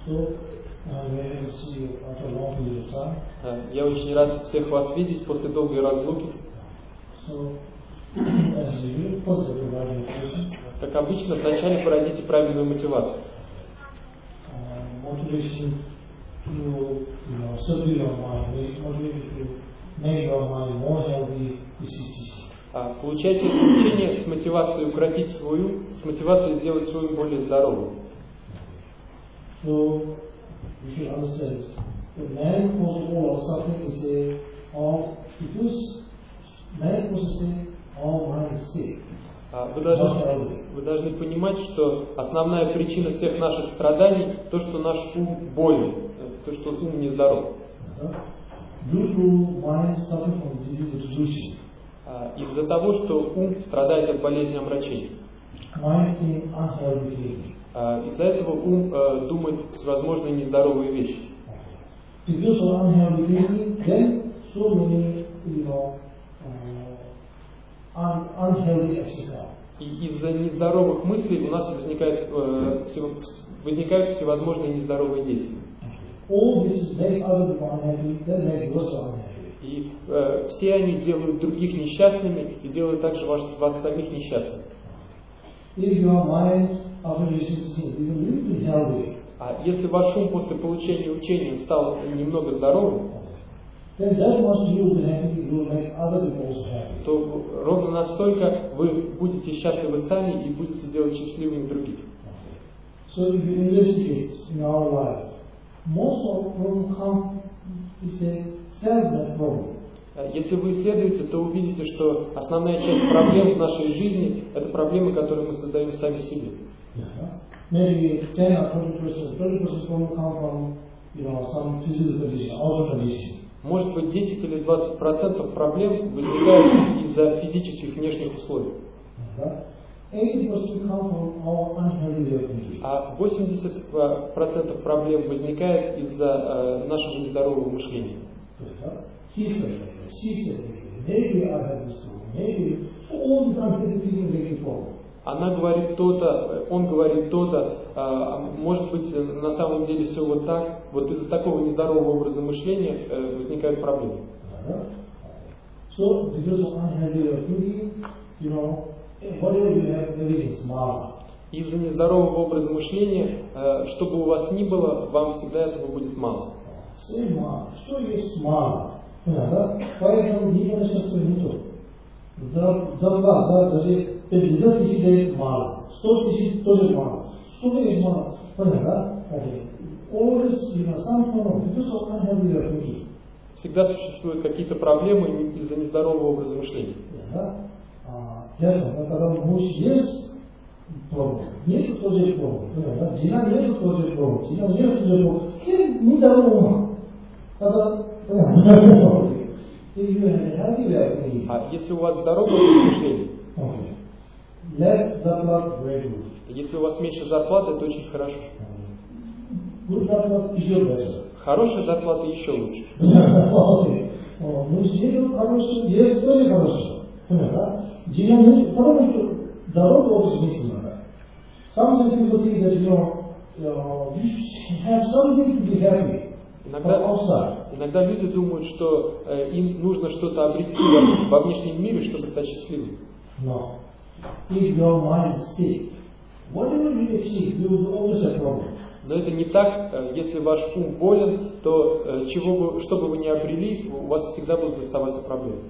Я очень рад всех вас видеть после долгой разлуки. Как обычно, вначале породите правильную мотивацию. Получайте это учение с мотивацией укротить свою, с мотивацией сделать свою более здоровой. Вы должны понимать, что основная причина всех наших страданий то, что наш ум болен, то, что ум нездоров. Из-за того, что ум страдает от болезни омрачения. Из-за этого ум думает всевозможные нездоровые вещи. И из-за нездоровых мыслей у нас возникают всевозможные нездоровые действия. И все они делают других несчастными и делают также вас самих несчастными. А если ваш ум после получения учения стал немного здоровым, то ровно настолько вы будете счастливы сами и будете делать счастливыми других. Если вы исследуете, то увидите, что основная часть проблем в нашей жизни – это проблемы, которые мы создаем сами себе. Может быть, 10 или 20% проблем возникают из-за физических внешних условий. А 80% проблем возникает из-за нашего нездорового мышления. Она говорит то-то, он говорит то-то, может быть, на самом деле все вот так. Вот из-за такого нездорового образа мышления возникают проблемы. Из-за нездорового образа мышления, что бы у вас ни было, вам всегда этого будет мало. Что есть мало? Поэтому никогда сейчас не то. Зарплата, даже 50 тысяч мало, 100 тысяч тоже мало. Что есть мало? Понятно, да? Всегда существуют какие-то проблемы из-за нездорового образа мышления. Ясно, когда муж есть проблема, нет тоже проблема. Жена нет тоже проблема, жена нет тоже проблема. Все нездоровы. А если у вас здоровое мышление, если у вас меньше зарплаты, это очень хорошо. Хорошая зарплата еще лучше. Мужчина хороший, есть тоже хорошо. Жена нет, потому что здоровый образ жизни надо. Some people think that you have something to be happy. Иногда люди думают, что им нужно что-то обрести во внешнем мире, чтобы стать счастливым. No. If your mind is sick, whatever you achieve, you will always have problem. Но это не так. Если ваш ум болен, то что бы вы ни обрели, у вас всегда будут оставаться проблемы.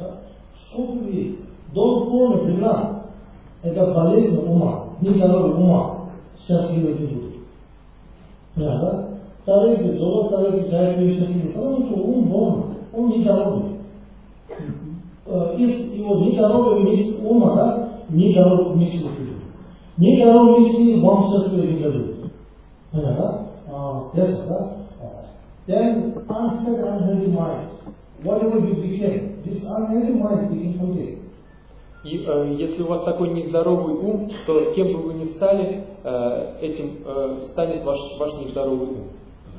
Долго времена это болезнь ума, нездоровый ума, счастливый не будет. Понятно? Тарелки, долго тарелки, чай пьют счастливый, потому что ум болен, он нездоровый. Из его нездоровой мысли ума, да, нездоровой мысли будет. Нездоровой мысли вам счастливый не дадут. Понятно? Ясно, да? Then unset unhealthy mind. Whatever you became, this unhealthy mind became something. И если у вас такой нездоровый ум, то кем бы вы ни стали, этим станет ваш нездоровый ум.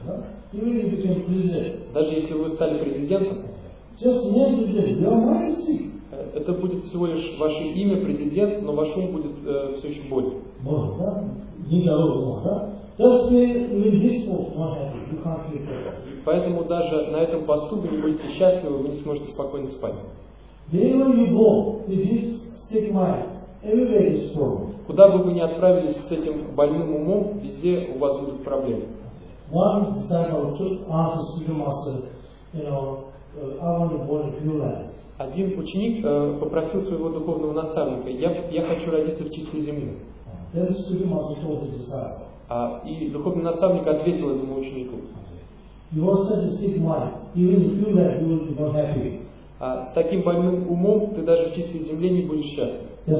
Даже если вы стали президентом, это будет всего лишь ваше имя президент, но ваш ум будет все еще болен. Just say, even this post not happy, you can't sleep well. Поэтому даже на этом посту вы не будете счастливы, вы не сможете спокойно спать. Wherever you go with this sick mind, everywhere is problem. Куда бы вы ни отправились с этим больным умом, везде у вас будут проблемы. One disciple asked his spiritual master, I want to go to Pure Land. Один ученик попросил своего духовного наставника: я хочу родиться в чистой земле. Then the spiritual master told his disciple, И духовный наставник ответил этому ученику: you are such a sick mind, even in Pure Land you will be not happy. С таким больным умом ты даже в чистой земле не будешь счастлив. Yes.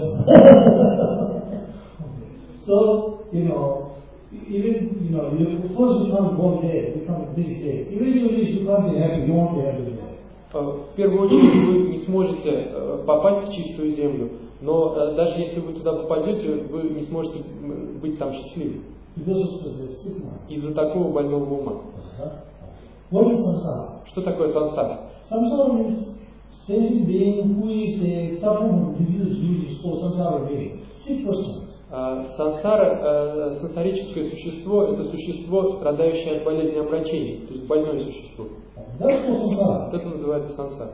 So, even, first you can't go there, you can't this day. Even if you can't be happy, you won't be happy there. В первую очередь вы не сможете попасть в чистую землю, но даже если вы туда попадете, вы не сможете быть там счастливым. Из-за такого больного ума. What is samsara? Что такое сансара? Samsara means sentient being who is suffering from diseases due to samsara being. Sick person. Сансара, сансарическое существо, это существо, страдающее от болезни омрачений, то есть больное существо. Вот это называется сансара.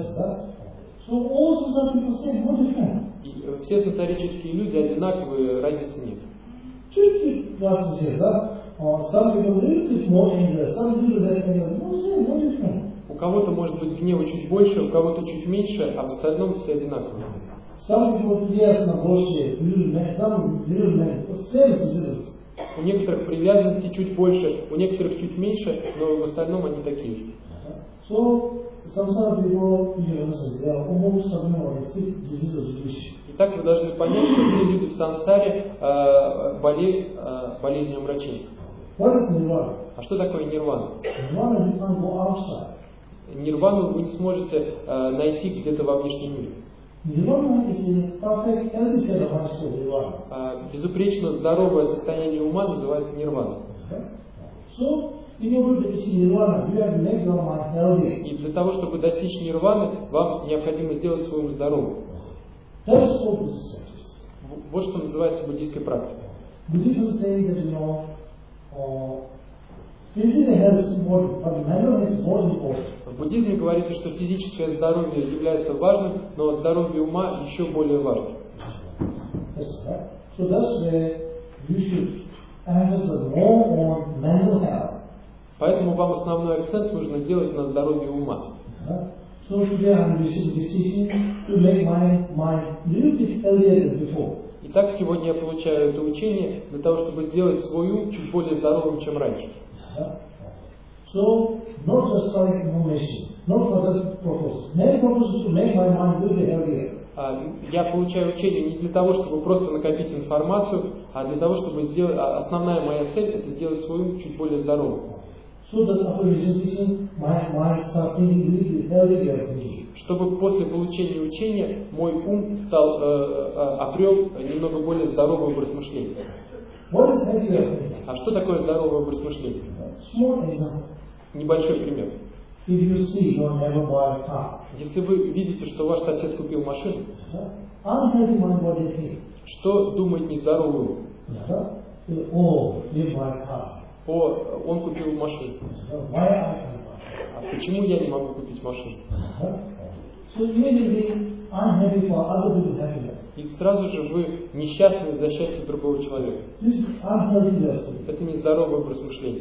И все сансарические люди одинаковые, разницы нет. У кого-то может быть гнева чуть больше, у кого-то чуть меньше, а в остальном все одинаковые. У некоторых привязанности чуть больше, у некоторых чуть меньше, но в остальном они такие же. Итак, вы должны понять, что все люди в сансаре болеют болезнью омрачения. А что такое нирвана? Нирвану вы не сможете найти где-то во внешнем мире. Безупречно здоровое состояние ума называется нирвана. И для того, чтобы достичь нирваны, вам необходимо сделать свой ум здоровым. Вот что называется буддийской практикой. В буддизме говорится, что физическое здоровье является важным, но здоровье ума еще более важным. Поэтому вам основной акцент нужно делать на здоровье ума. Итак, сегодня я получаю это учение для того, чтобы сделать свой ум чуть более здоровым, чем раньше. So, not just for information, not for the purpose. Main purpose is to make my mind really healthier. Я получаю учение не для того, чтобы просто накопить информацию, а для того, чтобы сделать. Основная моя цель — это сделать свой ум чуть более здоровым. So that after recitation, my mind starts thinking really healthier thinking. Чтобы после получения учения мой ум обрел немного более здоровый образ мышления. What is healthier thinking? А что такое здоровый образ мышления? Small example. Небольшой пример. If you see your neighbor buy a car, если вы видите, что ваш сосед купил машину, unhealthy mind what they think. Что думает нездоровый ум? He buy a car. Он купил машину. Why I can't buy? А почему я не могу купить машину? So immediately unhappy for other people's happiness. И сразу же вы несчастны за счастье другого человека. Это нездоровый образ мышления.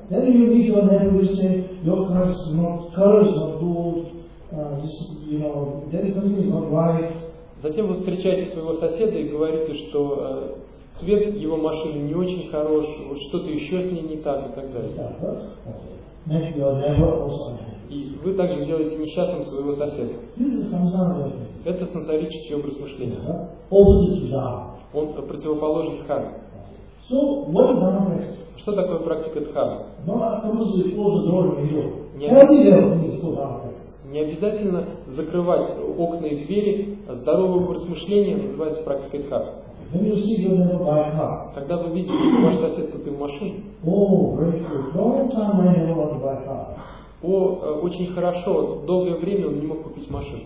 Затем вы встречаете своего соседа и говорите, что цвет его машины не очень хорош, вот что-то еще с ней не так и так далее. И вы также делаете несчастным своего соседа. Это сансарический образ мышления. Он противоположен дхарме. Что такое практика дхармы? Не обязательно закрывать окна и двери. Здоровый образ мышления называется практикой дхармы. Когда вы видите, что ваш сосед купил машину, очень хорошо, долгое время он не мог купить машину.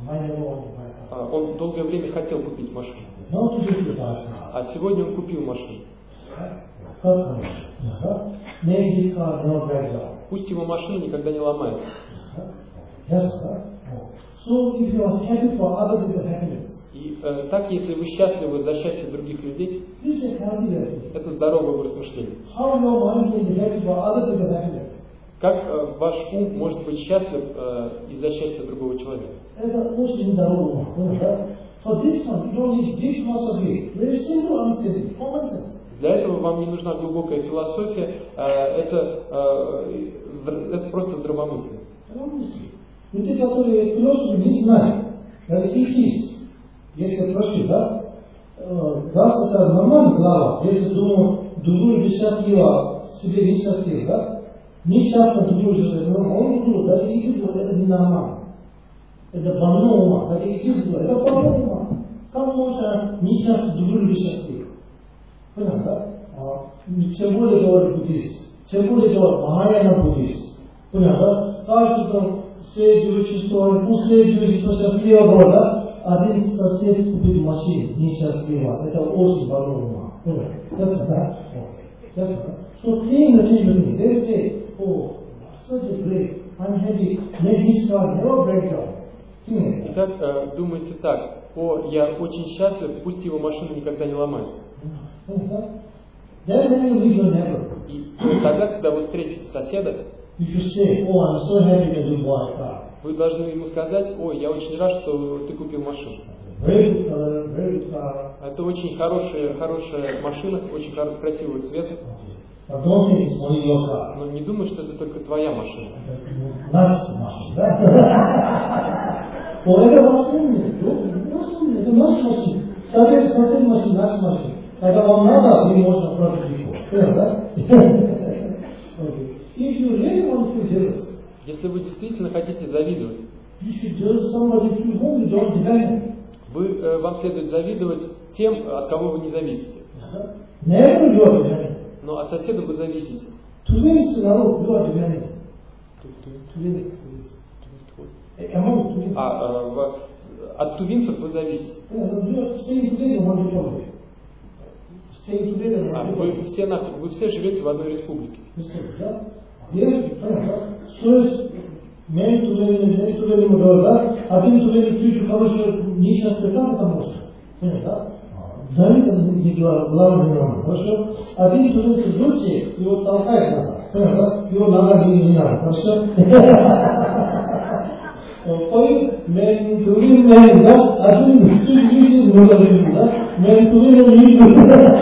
Он долгое время хотел купить машину. А сегодня он купил машину. как хорошо. Make his car never break down. Пусть его машина никогда не ломается. Yes, so if you are happy for other people's happiness, И так, если вы счастливы за счастье других людей, this is healthy attitude. это здоровый образ мышления. How your mind can be happy for other people's happiness? Как ваш ум может быть счастлив из-за счастья другого человека? Это очень здоровый ум. For this one, you don't need deep philosophy. Very simple understanding, common sense. Для этого вам не нужна глубокая философия, это просто здравомыслие. Люди, которые философию не знают, даже их есть. Если я прошу, да? Раз это нормальная глава, если думаю, другую несчастливо, себе несчастлив, да? Несчастно другую же, он думает, даже их это ненормально. Это больное ума, даже их это больное ума. Как можно несчастно другую несчастлив? Понятно, да? Тем более говорит буддист, тем более говорит Махаяна буддист. Понятно, да? Каждый там следующий что, последующий что счастливо было, да? Один сосед купит машину, несчастливо. Это очень больное ума. Понятно, да? Ясно? So paying attention to me, they say, oh, such a great, I'm happy, let his car never break down. Итак, думайте так, я очень счастлив, пусть его машина никогда не ломается. И тогда, когда вы встретите соседа, вы должны ему сказать, я очень рад, что ты купил машину. Это очень хорошая машина, очень красивого цвета. Но не думай, что это только твоя машина. Наша машина, да? Это наша машина. Сосед машина, наша машина. Когда вам надо, вы можете просить его. Да? If you really want to jealous, если вы действительно хотите завидовать, you should jealous somebody to whom you don't depend. Вам следует завидовать тем, от кого вы не зависите. Never you are dependent. Но от соседа вы зависите. Twins народ, you are dependent. От тувинцев вы зависите. Вы все живете в одной республике. Один тувин чуть хороший, несчастный, как это можно? Давид это не главное, хорошо? Один тувин с дочей, его толкает надо, понятно? Его надо не надо, хорошо? Мен тувин, да? Один чуть висит, можно висит, да? Мен тувин не вижу.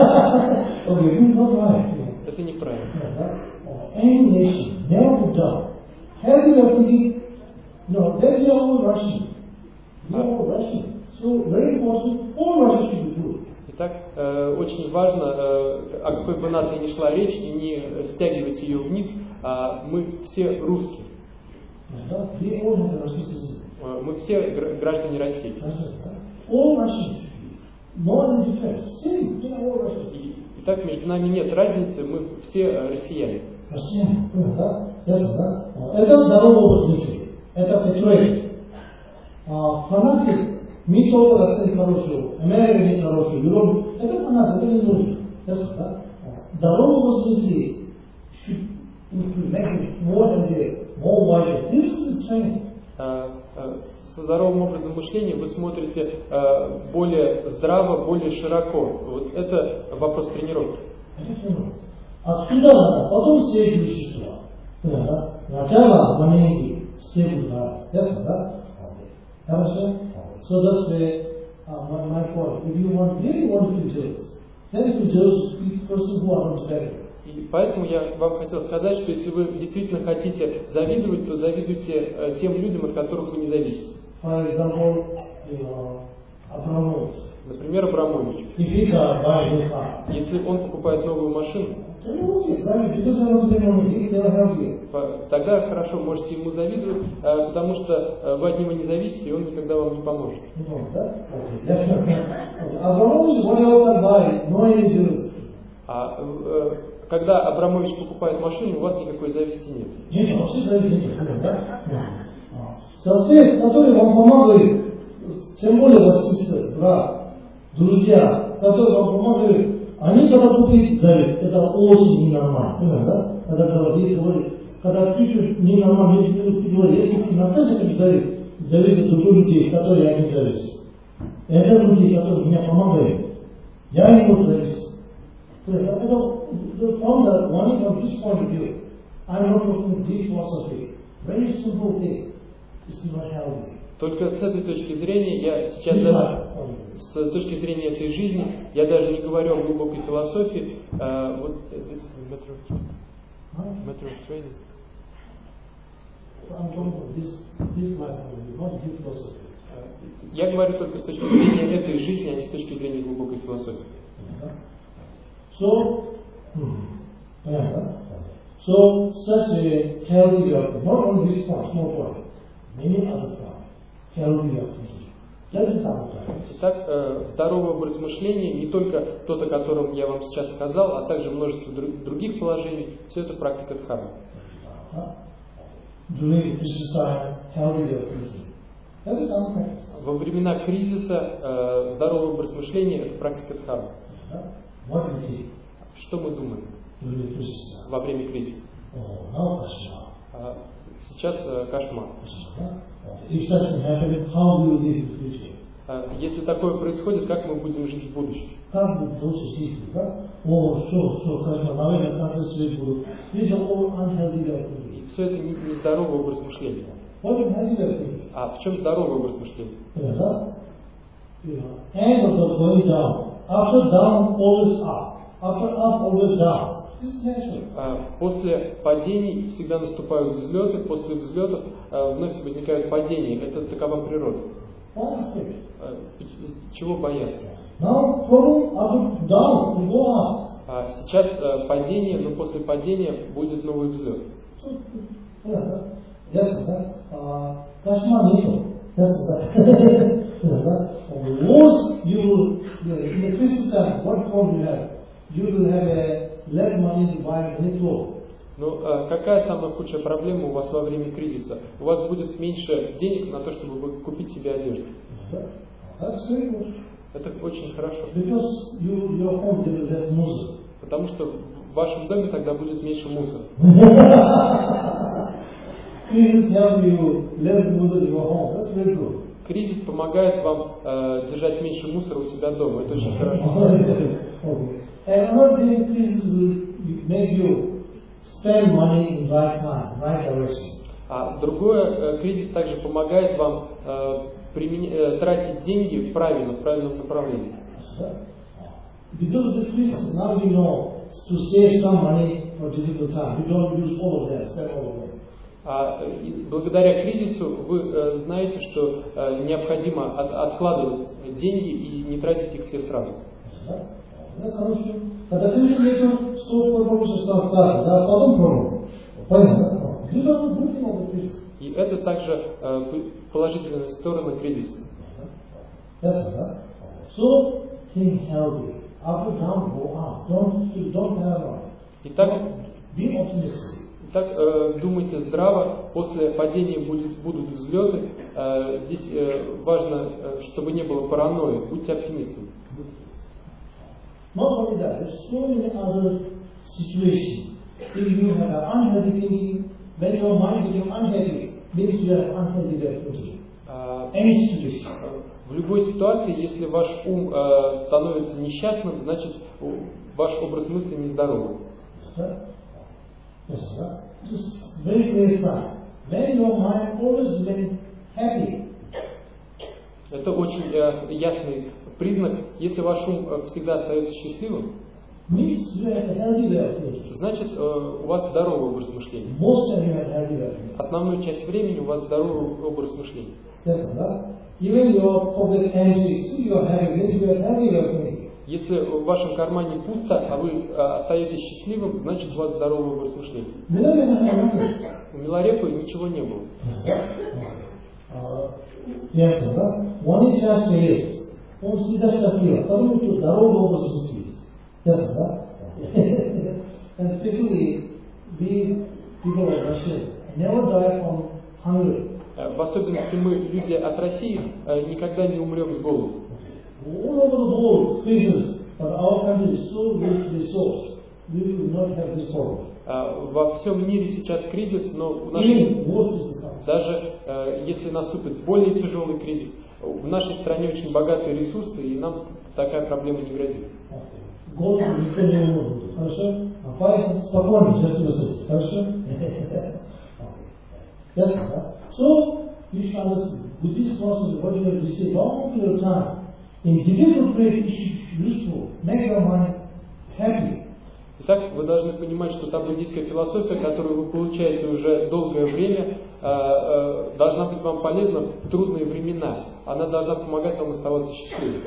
Это неправильно. Any nation never put down. Have you ever thinking, no, that is all Russian. You are all Russian. So very important, all Russians should be good. Итак, очень важно, о какой бы нации ни шла речь, и не стягивать ее вниз, мы все русские. Мы все граждане России. Итак, между нами нет разницы, мы все россияне. Это здоровый образ мысли. Это патриотик. Фанатик, МИТО Россия хорошую, Америка не хорошую, Европа, это фанатик, это не нужно. Здоровый образ мысли should make it more than the more wider. This is the training. Со здоровым образом мышления вы смотрите более здраво, более широко. Вот это вопрос тренировки. Отсюда потом следующее существо. Начало маленький, секунда. Ясно, да? Хорошо? So that's my point. If you really want to judge, then you judge the person who are not better. И поэтому я вам хотел сказать, что если вы действительно хотите завидовать, то завидуйте тем людям, от которых вы не зависите. For example, Абрамович. Например, Абрамович. Если он покупает новую машину, тогда хорошо можете ему завидовать, потому что вы от него не зависите, и он никогда вам не поможет. Когда Абрамович покупает машину, у вас никакой зависти нет. Нет, вообще зависти нет. Сосед, который вам помогает, тем более ваш сестра, брат, друзья, которые вам помогают, они когда купить завет, это очень ненормально, да? Когда чуть-чуть ненормально, ты говоришь, если ты настоящий завет, завет других людей, которые я не зависит. Это люди, которые меня помогают. Я не буду зависеть. From the one from this point of view, I'm not talking deep philosophy. Very simple thing. It's not healthy. Только с этой точки зрения я сейчас с точки зрения этой жизни я даже не говорю о глубокой философии. Вот this is matter of training. Я говорю только с точки зрения этой жизни, а не с точки зрения глубокой философии. So such a healthy way of not only this point, small point, many other points, healthy way of thinking. That is our point. Итак, здоровый образ мышления, не только тот, о котором я вам сейчас сказал, а также множество других положений, все это практика дхармы. During crisis time, healthy way of thinking. That is our practice. Во времена кризиса здоровый образ мышления – это практика дхармы. What do you think? Что мы думаем во время кризиса? Сейчас кошмар. Если такое происходит, как мы будем жить в будущем? И все это не здоровый образ мышления. А в чем здоровый образ мышления? After down, always up. After up, always down. This is natural. После падений всегда наступают взлеты, после взлетов вновь возникают падения. Это такова природа. Чего бояться? Now, problem, after down, we go up. Сейчас падение, но после падения будет новый взлет. Кошмар нету. Most you will, in the Christian time, what problem you have? You will have a less money to buy any clothes. Но какая самая худшая проблема у вас во время кризиса? У вас будет меньше денег на то, чтобы купить себе одежду. That's very good. Это очень хорошо. Because your home will be less muzzer. Потому что в вашем доме тогда будет меньше мусора. Please help you less muzzer in your home. That's very good. Кризис помогает вам держать меньше мусора у себя дома. Это очень хорошо. And another thing, crisis will make you spend money in right time, right direction. А другое, кризис также помогает вам тратить деньги правильно, в правильном направлении. Because of this crisis, now we know to save some money for difficult time. We don't use all of them, spend all of them. Благодаря кризису вы знаете, что необходимо откладывать деньги и не тратить их все сразу. Когда кризис нету, что стартовать, да, потом пробовать. Понятно? И это также положительная сторона кризиса. So think healthy. Up and down, go up. Don't have Итак, be optimistic. Итак, думайте здраво, после падения будут взлеты. Здесь важно, чтобы не было паранойи, будьте оптимистами. Not only that, there's so many other situations. If you have an unhealthy thinking, when your mind becomes unhealthy, means you have unhealthy way of thinking. Any situation. В любой ситуации, если ваш ум становится несчастным, значит ваш образ мысли нездоровый. Yes, sir. Just very clear sign. When your mind always remains happy. Это очень ясный признак. Если ваш ум всегда остается счастливым, means you have a healthy way of thinking. Значит, у вас здоровый образ мышления. Most of you have healthy way of thinking. Основную часть времени у вас здоровый образ мышления. Yes, sir. Even your pocket empty, still you are having a healthy way of thinking. Если в вашем кармане пусто, а вы остаетесь счастливым, значит у вас здоровый образ мышления. У Миларепы ничего не было. Yes, sir. One is just is. Он всегда счастлив. Потому что здоровый образ мысли. Yes, sir. And especially we people of Russia never die from hunger. В особенности мы, люди от России, никогда не умрем с голоду. All over the world, crisis, But our country is so rich resource, we will not have this problem. Во всем мире сейчас кризис, но даже если наступит более тяжелый кризис, в нашей стране очень богатые ресурсы, и нам такая проблема не грозит. Хорошо? Спокойно, just хорошо? So, you should understand, with this process, what you have received, long period of time, in difficult period, it should be useful, make your mind happy. Итак, вы должны понимать, что та буддийская философия, которую вы получаете уже долгое время, должна быть вам полезна в трудные времена. Она должна помогать вам оставаться счастливым.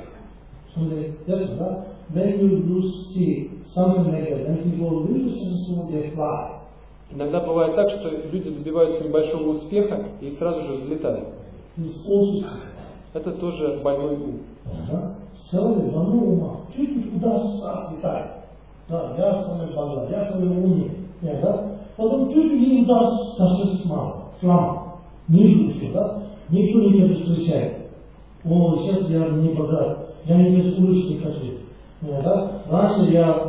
Иногда бывает так, что люди добиваются небольшого успеха и сразу же взлетают. Это тоже больной ум. Чуть-чуть удастся взлетать. Да, я самый богатый, я самый умный. Да? Потом чуть-чуть не удастся совсем слава. Ниже еще, да? Никто не меня встречает. О, сейчас я не богат, я не улицы не хочу. Да? Раньше я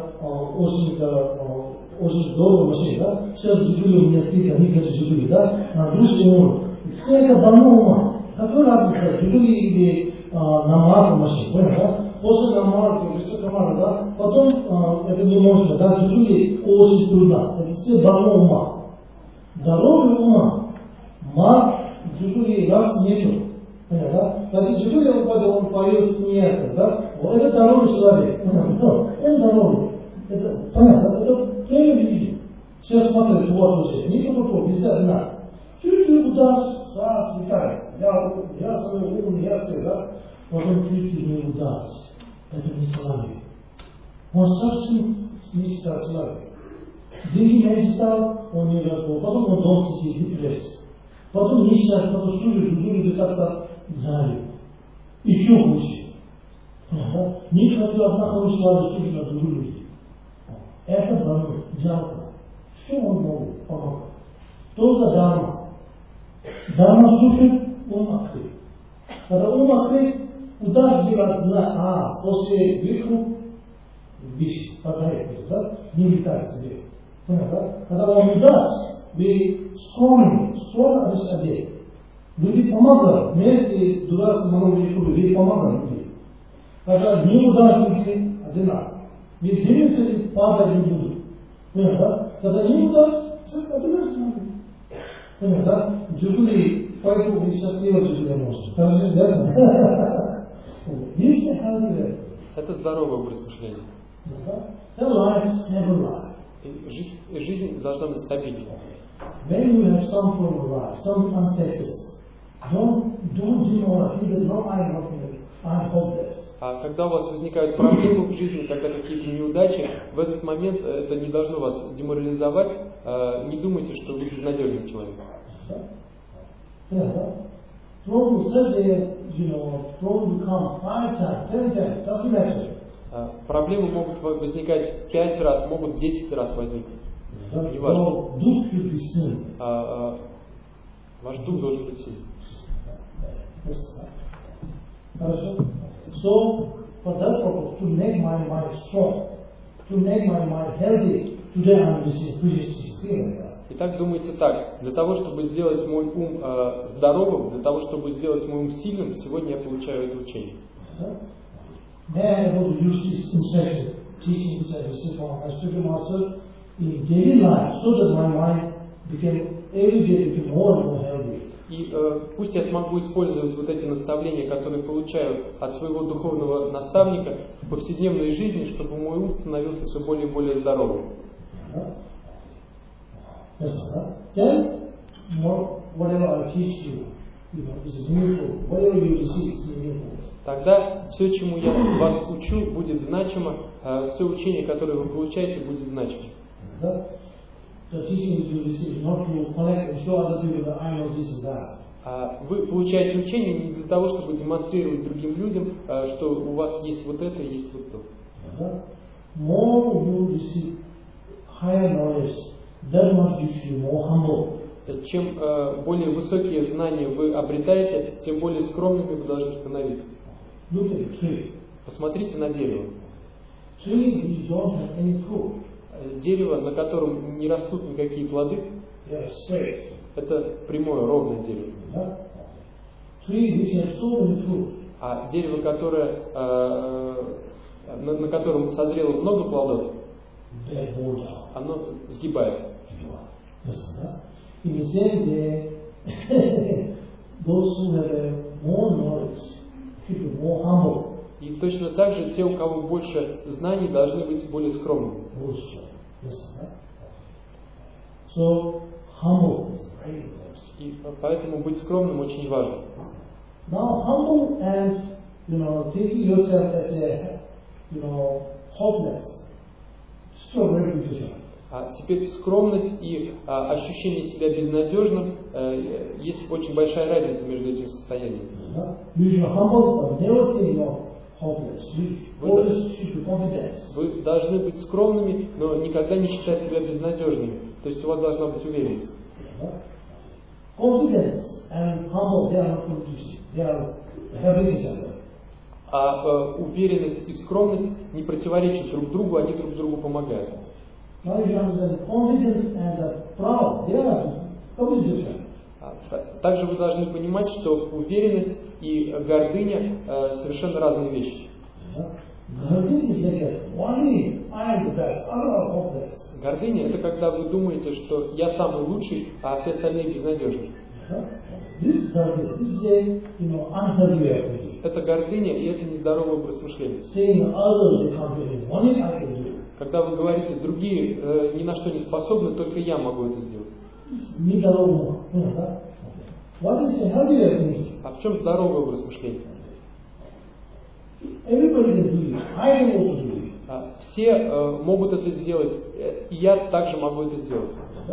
очень долго машин, да? Сейчас Джигули у меня стоит, а не хочу Джигули, да? На душе умр. Все это больной ума. Какой разница, Джигули или на марку машин, понял, да? После намазки, высокомара, да, потом это не можно, да, Джигули очень трудно, это все больной ума. Здоровый ума, мар, Джигули раз нету, понял, да? Когда Джигули он поет смеяться, да, вот это здоровый человек, понял, да? Он здоровый, это, понятно, это прямой жизни. Сейчас смотрите, вот уже, никакого, везде одна. Чуть-чуть удастся, слетает, я самый умный, я все, да, потом чуть-чуть не удастся. Это не славе. Он совсем не стал человек. Деньги не стал, он не разговор. Потом он дом сидит, депрессия. Потом несчастье, потом служит, люди как-то залит. Еще хуже. Не хотел одна хорошая слава служить на другую людей. Это больной, жалко. Что он может помогать? Только дарма. Дарма служит, ум открыт. Когда ум открыт, удастся делать знак, после выкруп, вещи, подает, да? Не летает себе. Понятно, да? Когда он удастся, вы скромно одеть. Люди помогают. Вместе дурацкий много веков, вы помогают людям. Когда не удастся, люди одинаково. Ведь земли падать не будут. Понятно, да? Когда не удастся, одинаково надо. Понятно, да? Джигули, поэтому вы счастливы Джигули можете. Это здоровый образ мышления. Жизнь должна быть стабильной. When you have some problem of life, some unsuccess, don't ignore it. No, I'm hopeless. А когда у вас возникают проблемы в жизни, когда какие-то неудачи, в этот момент это не должно вас деморализовать. Не думайте, что вы безнадежный человек. Problem says problem become 5 times, 10 times, doesn't matter. Проблемы могут возникать 5 раз, могут 10 раз возникнуть. Не важно. Дух should be seen. Ваш дух должен быть сильным. Хорошо? So, for that purpose, to make my mind strong, to make my mind healthy, today I'm receiving feeling. Итак, думайте так. Для того, чтобы сделать мой ум здоровым, для того, чтобы сделать мой ум сильным, сегодня я получаю это учение. И пусть я смогу использовать вот эти наставления, которые получаю от своего духовного наставника в повседневной жизни, чтобы мой ум становился все более и более здоровым. Then, whatever I teach you, is meaningful. Whatever you receive is meaningful. Тогда все, чему я вас учу, будет значимо, все учение, которое вы получаете, будет значимо. Вы получаете учение не для того, чтобы демонстрировать другим людям, что у вас есть вот это и есть вот то. More you receive higher knowledge, that much you should be more humble. Чем более высокие знания вы обретаете, тем более скромными вы должны становиться. Look at the tree. Посмотрите на дерево. Tree which don't have any fruit. Дерево, на котором не растут никакие плоды, это прямое, ровное дерево. Yeah? Tree which has so many fruit. А дерево, которое, на котором созрело много плодов, оно сгибает. In the same way, those who have more knowledge should be more humble. И точно так же те, у кого больше знаний, должны быть более скромными. So, humble is very important. И поэтому быть скромным очень важно. Now, humble and, taking yourself as a, hopeless, still very different. А теперь скромность и ощущение себя безнадежным, есть очень большая разница между этими состояниями. Вы должны быть скромными, но никогда не считать себя безнадежными. То есть у вас должна быть уверенность. А уверенность и скромность не противоречат друг другу, они друг другу помогают. Также вы должны понимать, что уверенность и гордыня совершенно разные вещи. Гордыня – это когда вы думаете, что я самый лучший, а все остальные безнадежны. Это гордыня, и это нездоровый образ мышления. Когда вы говорите, другие ни на что не способны, только я могу это сделать. А в чем здоровый образ мышления? Все могут это сделать, и я также могу это сделать.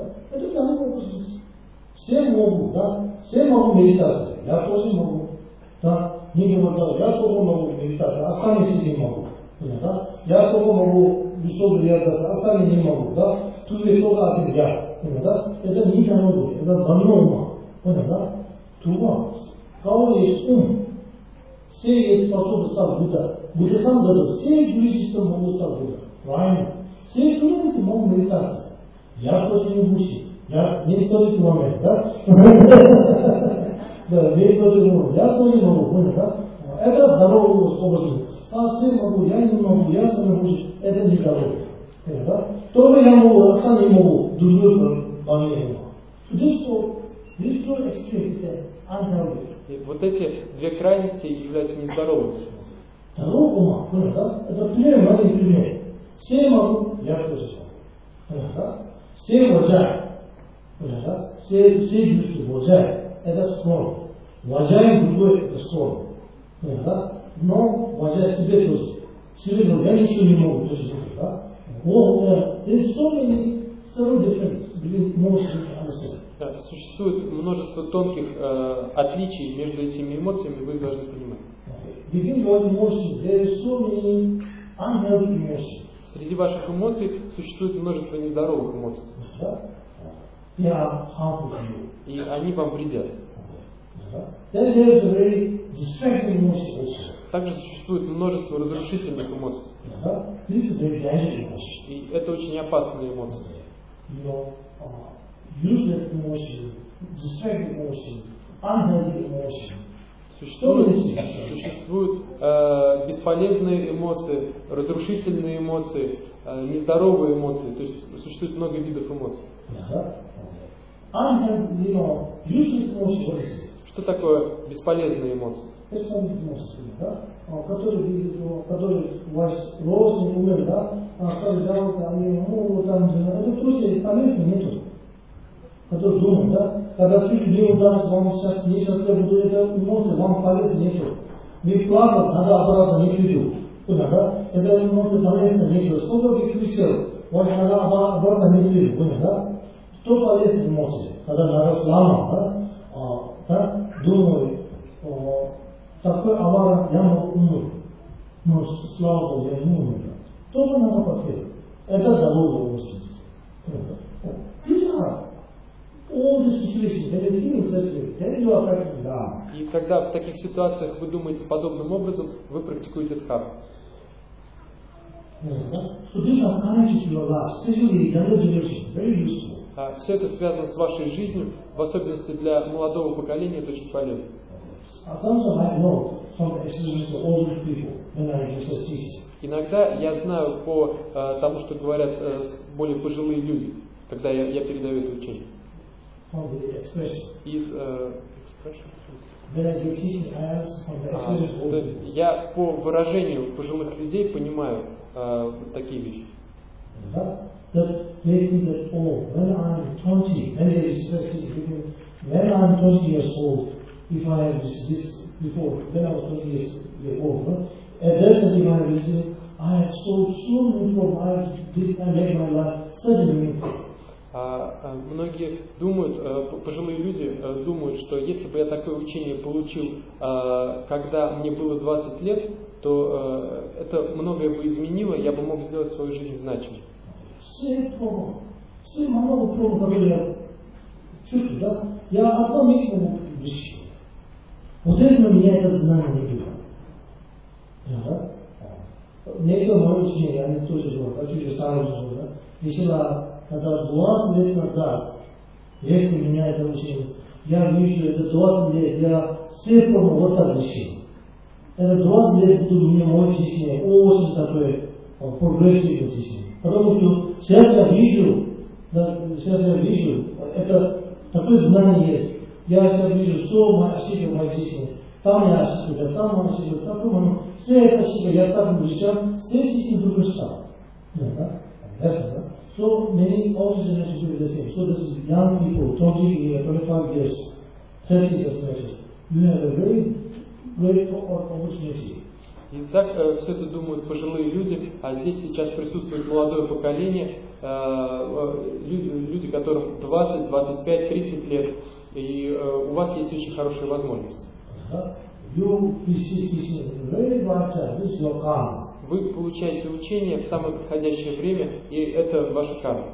Все могут, да? Все могут медитацию. Я тоже могу. Да? Не говорю, я тоже могу медитацию, остальные не могу. Да? Я тоже могу высокую реализацию, остальные не могут. Да? Тут есть только один я. Да? Это не дорога, это двойное ума. Да? Тума. Кого есть ум? Все есть способны стать Будда. Будда сам дает. Все юридически могут стать Будда. Правильно? Все студенты могут медитацию. Я тоже не учу. Я не тоже момент, да? Да, не тоже могу. Я тоже могу, понял, да? Это здоровый образ. А все могу, я не могу, я сам могу. Это не здоровый. Понял, да? Только я могу, остальные могу. Другой не могу. This two extremes is unhealthy. И вот эти две крайности являются нездоровыми. Здоровый ума, понял, да? Это пример, маленький пример. Все могу, я тоже могу. Понял, да? Все уважают. Все чувствуют, уважают. Это скромно. Уважаем другой, это скромно. Но уважать себе тоже. Себе говорю, я ничего не могу, тоже да? There's so many subtle differences between emotions and understanding. Существует множество тонких отличий между этими эмоциями, вы их должны понимать. Within your emotions, there is so many unhealthy emotions. Среди ваших эмоций существует множество нездоровых эмоций. They are harmful to you. И они вам вредят. Then there is a very distracting emotion also. Также существует множество разрушительных эмоций. This is very dangerous emotion. И это очень опасные эмоции. Useless emotion, distracting emotion, unhealthy emotion. Существуют бесполезные эмоции, разрушительные эмоции, нездоровые эмоции. То есть существует много видов эмоций. Что такое бесполезные эмоции? Бесполезные эмоции, да? Которые ваш родственник умер, да? Когда они там, это тоже полезно нету. Который думает, да? Когда чуть не удастся, вам сейчас несчастливо будет, это эмоции, вам полезно нету. Вы плакал, тогда обратно не приду. Понял, да? Это эмоции полезно нету. Сколько вы кричал, вот тогда обратно не приду. Понял, да? Что полезны эмоции? Когда народ лама, да? Думаю, такой авария, я мог умер. Но слава Богу, я не умер. Только надо потерять. Это здоровье эмоции. All these situations, when you're thinking such way, then you are practicing Dharma. И когда в таких ситуациях вы думаете подобным образом, вы практикуете дхарму. So these are connected to your life, especially younger generation, very useful. Все это связано с вашей жизнью, в особенности для молодого поколения, это очень полезно. Sometimes I know from the experience of older people when I give such teaching. Иногда я знаю по тому, что говорят более пожилые люди, когда я передаю это учение. From the expression. Из When I give teaching, I ask from the experience of older people. Я по выражению пожилых людей понимаю такие вещи. That they think that, oh, when I'm 20, when they express teaching, when I'm 20 years old, if I have this before, when I was 20 years old, at that time if I visited, I have so many problems, I made my life such a meaningful. Многие думают, пожилые люди думают, что если бы я такое учение получил, когда мне было 20 лет, то это многое бы изменило, я бы мог сделать свою жизнь значимой. Все много проблем, которые я чувствую, да? Я одно минимум вещи. Вот это меня это знание не было. Да? Некоторые мои учения, они тоже говорят, а чуть старые уже, да? Если когда 20 лет назад, если меня это учение, я вижу, это 20 лет, я все проблемы вот так решил. Это 20 лет буду мне мое течение очень такое прогрессивное течение. Потому что сейчас я вижу, это такое знание есть. Я сейчас вижу, что моя ошибка в моей жизни. Там я ошибка, там моя ошибка, там все это ошибка, я так решал, все эти другие стал. Да? So many older generations do the same. So this is young people, 20, 25 years, 30 years. You have a very great opportunity. Итак, все это думают пожилые люди, а здесь сейчас присутствует молодое поколение, люди, которым 20, 25, 30 лет, и у вас есть очень хорошая возможность. Вы получаете учение в самое подходящее время, и это ваша карма.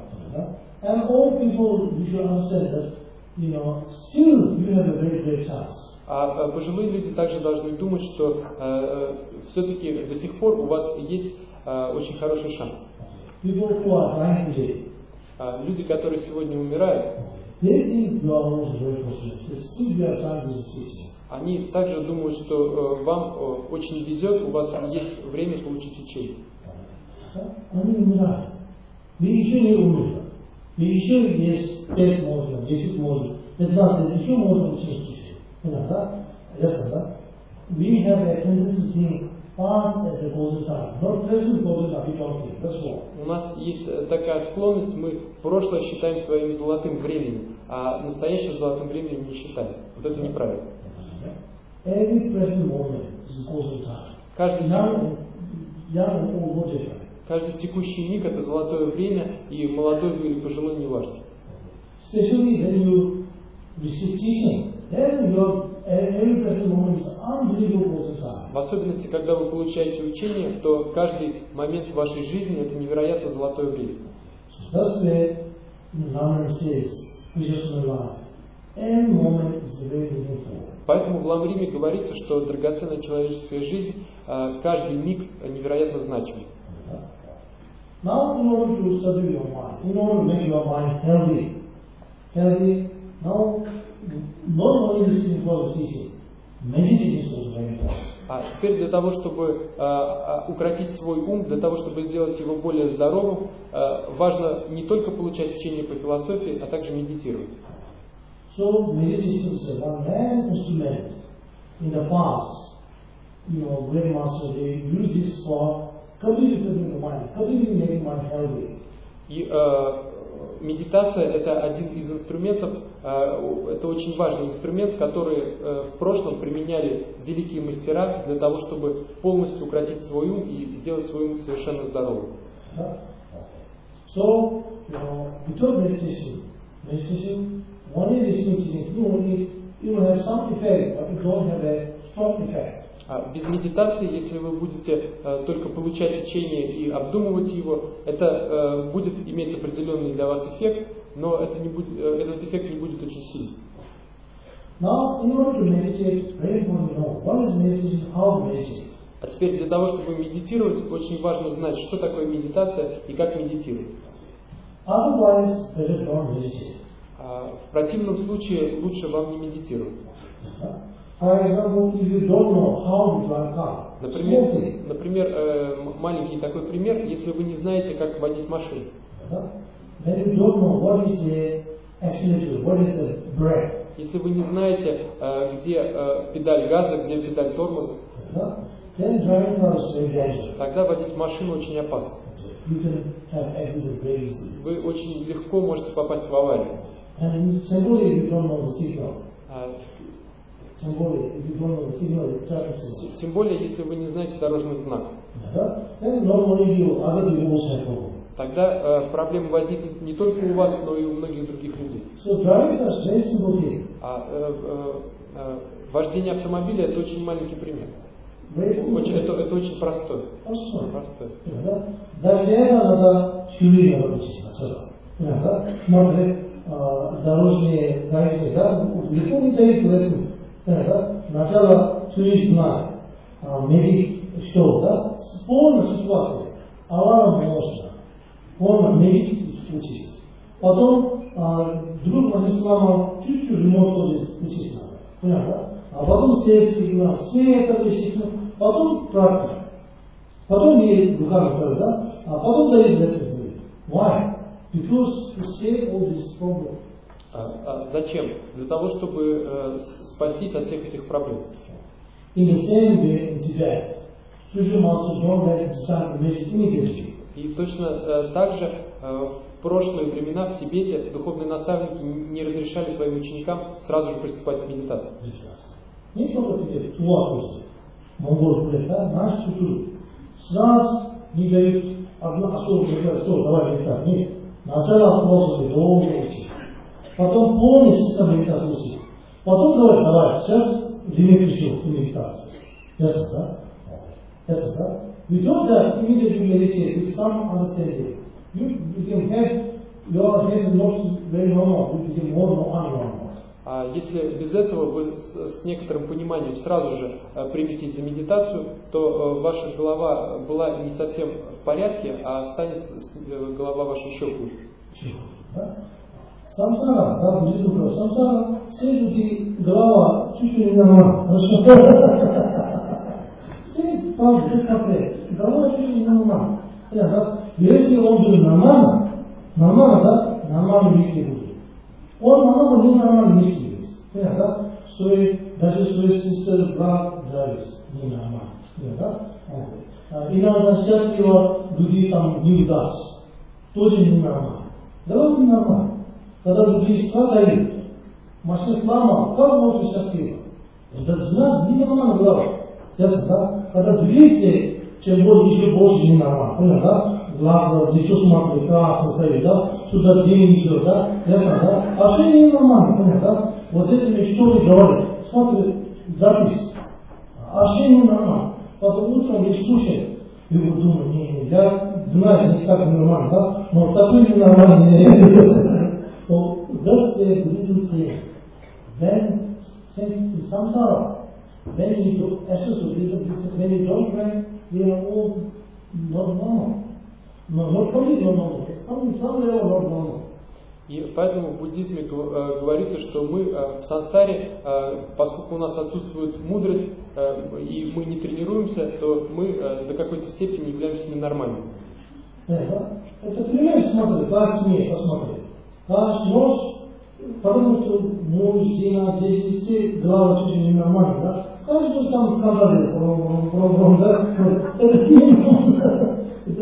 А пожилые люди также должны думать, что все-таки до сих пор у вас есть очень хороший шанс. Люди, которые сегодня умирают, они также думают, что вам очень везет, у вас есть время получить учение. Они умирают. Мы еще не умерли. Мы еще есть 5 можно, 10 можно, 15, еще можно учить. Yes, we have a tendency to think past as a golden time, not present golden time. We don't think. That's wrong. У нас есть такая склонность, мы прошлое считаем своим золотым временем, а настоящее золотым временем не считаем. Вот это неправильно. Every present moment is a golden time. Каждый текущий миг это золотое время, и молодой вы или пожилой, не важно. Especially when you receive teaching. Every present moment is unbelievable time. В особенности, когда вы получаете учение, то каждый момент в вашей жизни это невероятно золотое время. That's why Lamrim says, every moment is very meaningful. Поэтому в Ламриме говорится, что драгоценная человеческая жизнь, каждый миг невероятно значимый. Now, in order to study your mind, in order to make your mind healthy, now. Not only listening for teaching, meditation is also very important. А теперь для того, чтобы укротить свой ум, для того, чтобы сделать его более здоровым, важно не только получать учение по философии, а также медитировать. So meditation is one main instrument. In the past, great masters they use this for completely setting the mind, completely making mind healthy. И медитация – это один из инструментов, это очень важный инструмент, который в прошлом применяли великие мастера для того, чтобы полностью укротить свой ум и сделать свой ум совершенно здоровым. So, without meditation, only listening teaching, you will have some effect, but you don't have a strong effect. Без медитации, если вы будете только получать учение и обдумывать его, это будет иметь определенный для вас эффект, но этот эффект не будет очень сильным. Now, in order to meditate, very important to know what is meditation, how to meditate. А теперь для того, чтобы медитировать, очень важно знать, что такое медитация и как медитировать. Otherwise, better don't meditate. В противном случае лучше вам не медитировать. For example, if you don't know how to drive car, например, маленький такой пример, если вы не знаете, как водить машину. Then you don't know what is the accelerator, what is the brake. Если вы не знаете, где педаль газа, где педаль тормоза, then driving car is very dangerous. Тогда водить машину очень опасно. You can have accident very easily. Вы очень легко можете попасть в аварию. And simply if you don't know the signal. Simply if you don't know the signal, traffic signal. Тем более, если вы не знаете дорожных знаков. Then not only you, other people also have problem. Тогда проблема возникнет не только у вас, но и у многих других людей. So driving car is very simple thing. Вождение автомобиля – это очень маленький пример. Это очень простой. Даже это надо теорию научить сначала. Смотри, дорожные границы, легко не дают лесенс. Сначала теорию знать, медик что, полная ситуация, авария можно, полная медик учить. Потом друг магистрала чуть-чуть ремонт учить надо. Понятно? А потом стоит сигнал, все это вещество, потом практика. Потом едет руками, а потом дает лесенс. Why? Because to save all this problem. Зачем? Для того, чтобы спастись от всех этих проблем. In the same way in Tibet, spiritual masters don't let disciples meditate immediately. И точно так же в прошлые времена в Тибете духовные наставники не разрешали своим ученикам сразу же приступать к медитации. Не только Тибет, Туа, Монголия, наша культура. Сразу не дают одно особое, давай медитацию. Нет. Сначала просто долго учить. Потом полная система медитации учить. Потом давай, сейчас время пришел к медитации. Ясно, да? Ясно, да? We don't have immediately meditate with some understanding. You can have your head not very normal, you become more unnormal. А если без этого вы с некоторым пониманием сразу же приметесь за медитацию, то ваша голова была не совсем в порядке, а станет голова ваша еще хуже. Самсара, буддизм, самсара, все люди, голова чуть-чуть ненормально. Хорошо? Все, правда, без кафе. Голова чуть-чуть ненормально. Понятно? Если он будет нормально, нормально мысли будут. Он намного ненормально мысли есть. Понятно? Даже свой сестер, брат, зависть. Ненормально. Понятно? Иногда счастливо люди там не удастся. Тоже ненормально. Голова ненормально. Когда люди страдают, машина сломала, как можно счастливо? Это знак ненормально голова. Ясно, да? Когда двигается, чем еще больше ненормально. Понятно, да? Глаза, лицо смотрит, красно стоит, да? Сюда день идет, да? Ясно, да? А все ненормально, понятно, да? Вот этими что вы говорите? Смотрит, запись. А все ненормально. Потом утром не слушает. И вы думаете, я знаю, не так нормально, да? Но такой ненормальный. Thus the Buddhism says, when in samsara, when you access to Buddhism, when you don't learn, they are all not normal. No, not only not normal, some level not normal. И поэтому в буддизме говорится, что мы в сансаре, поскольку у нас отсутствует мудрость и мы не тренируемся, то мы до какой-то степени являемся ненормальными. Это пример, смотри, каждый смех, посмотри. Каждый нож, потому что муж, жена, дети, все, голова чуть-чуть ненормально, да? Каждый там скандалит, да? Это ненормально.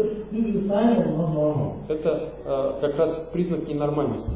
Это как раз признак ненормальности.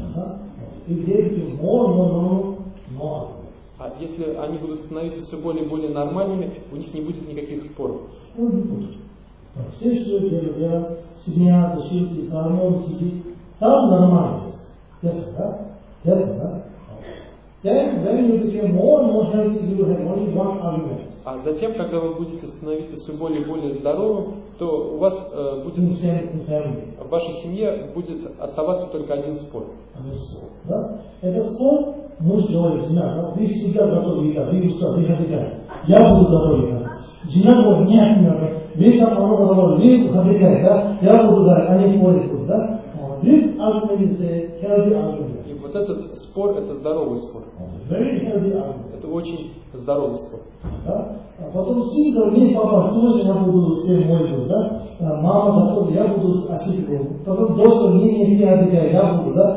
А если они будут становиться все более и более нормальными, у них не будет никаких споров. Все, что делают, семья, защиты, гормоны, там нормально. Ясно, да? Ясно, да? Then when you become more and more healthy, you have only one argument. А затем, когда вы будете становиться все более и более здоровым, то у вас будет в вашей семье будет оставаться только один спор. Да? Это спор, муж говорит, жена, вы всегда готовы, вы хотите, я буду готовить. Жинок нет, весь там оно весь хабикай, да, я буду да, они полит, да. This argument is a healthy argument. И вот этот спор, это здоровый спор. Very healthy argument. Это очень здоровый спор. Да? Потом синка, мне папа, слушай, я буду с тем молиться, да? Мама, потом я буду отсидеть. Потом дочка, не отдыхай, я буду, да?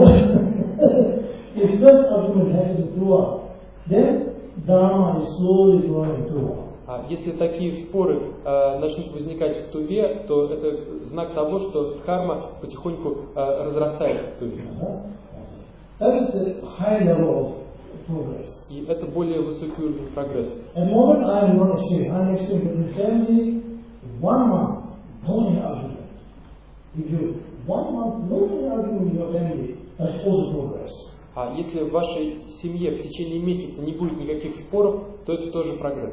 If such argument happens throughout, then Dharma is slowly growing throughout. А если такие споры начнут возникать в Туве, то это знак того, что дхарма потихоньку разрастает в Туве. That is the high level of progress. И это более высокий уровень прогресса. At the moment I am not experiencing. I am experiencing in family 1 month, no any argument. If you 1 month, no any argument in your family, that's also progress. А если в вашей семье в течение месяца не будет никаких споров, то это тоже прогресс.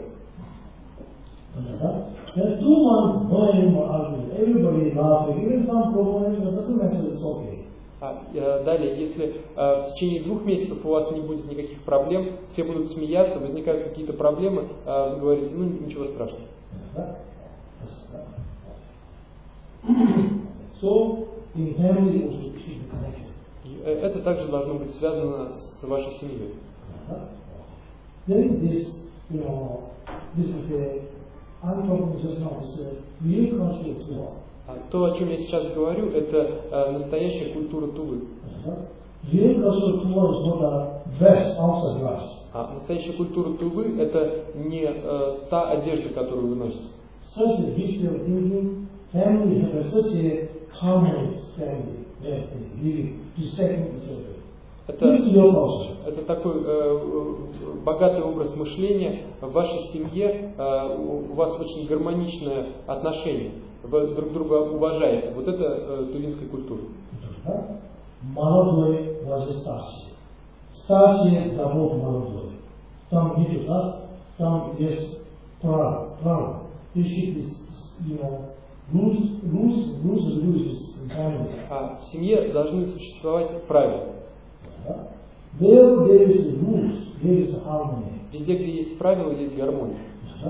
Then 2 months, no any more argument. Everybody is laughing. Even some problems, it doesn't matter, it's okay. Далее, если в течение 2 месяцев у вас не будет никаких проблем, все будут смеяться, возникают какие-то проблемы, вы говорите, ну ничего страшного. So, in family also should be connected. И это также должно быть связано с вашей семьей. Then this, this is a, I'm talking just now, it's a real culture of Tuva. То, о чем я сейчас говорю, это настоящая культура Тувы. Real culture of Tuva is not a dress, outside dress. А настоящая культура Тувы это не та одежда, которую вы носите. Such a history of thinking, family have such a harmonious family, living, respecting each other. This is your culture. Это такой богатый образ мышления. В вашей семье у вас очень гармоничное отношение. Вы друг друга уважаете. Вот это тувинская культура. Молодой возрастающий. Старший доход молодой. Там нету, да? Там есть право. There should be, rules in family. А в семье должны существовать правила. There is the rules, there is the harmony. Везде, где есть правила, есть гармония.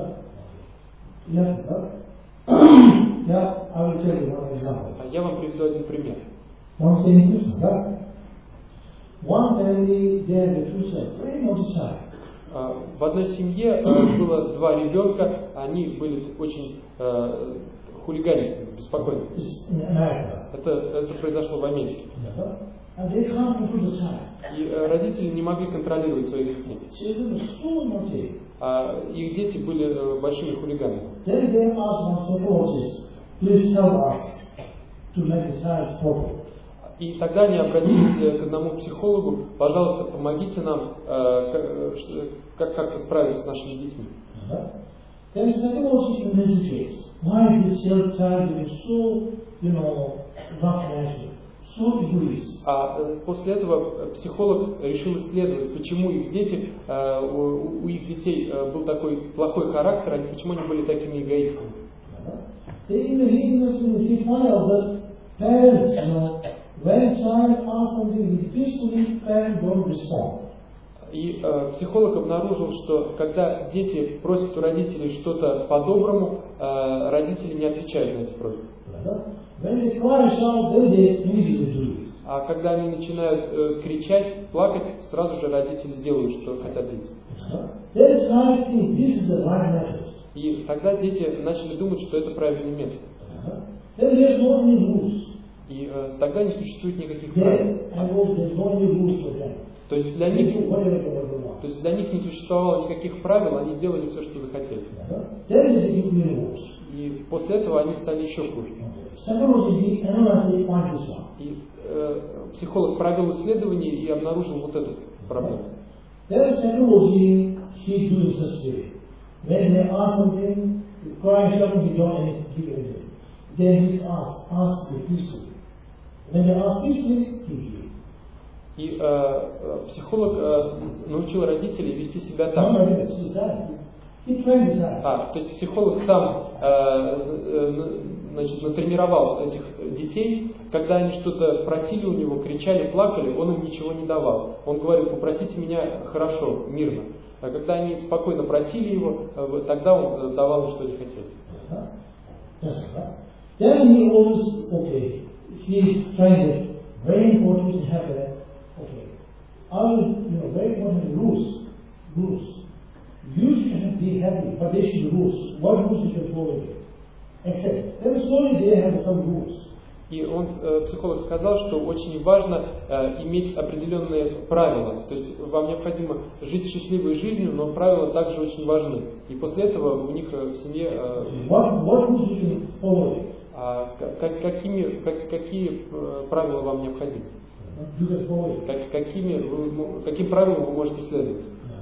Yes, да? Yeah, I will tell you one example. Я вам приведу один пример. One saying this, да? One family, they have a 2 children, very naughty child. В одной семье было 2 ребенка, они были очень хулиганистыми, беспокойными. Это произошло в Америке. And they can't control the child. И родители не могли контролировать своих детей. Children were so naughty. Их дети были большими хулиганами. Then they asked one psychologist, please help us to make the child proper. И тогда они обратились к одному психологу, пожалуйста, помогите нам как-то справиться с нашими детьми. Then psychologist investigates why this child is so, rough nature, so egoist. А после этого психолог решил исследовать, почему их дети, у их детей был такой плохой характер, почему они были такими эгоистами. He found out that parents, when child asks something peacefully, parents don't respond. И психолог обнаружил, что когда дети просят у родителей что-то по-доброму, родители не отвечают на эти просьбы. А когда они начинают кричать, плакать, сразу же родители делают, что хотят дети. И тогда дети начали думать, что это правильный метод. И тогда не существует никаких правил. То есть для них не существовало никаких правил, они делали все, что захотели. И после этого они стали еще хуже. И психолог провел исследование и обнаружил вот эту проблему. И психолог научил родителей вести себя так. То есть психолог сам натренировал этих детей, когда они что-то просили у него, кричали, плакали, он им ничего не давал. Он говорил: попросите меня хорошо, мирно. А когда они спокойно просили его, тогда он давал им, что они хотели. Then he always, okay, he is trying to, very important to have a, okay, very important rules. You should be happy, but they should be rules. What rules you can follow? Except, then slowly they have some rules. И он, психолог, сказал, что очень важно иметь определенные правила. То есть вам необходимо жить счастливой жизнью, но правила также очень важны. И после этого у них в семье... Какие правила вам необходимы? Каким правилам вы можете следовать?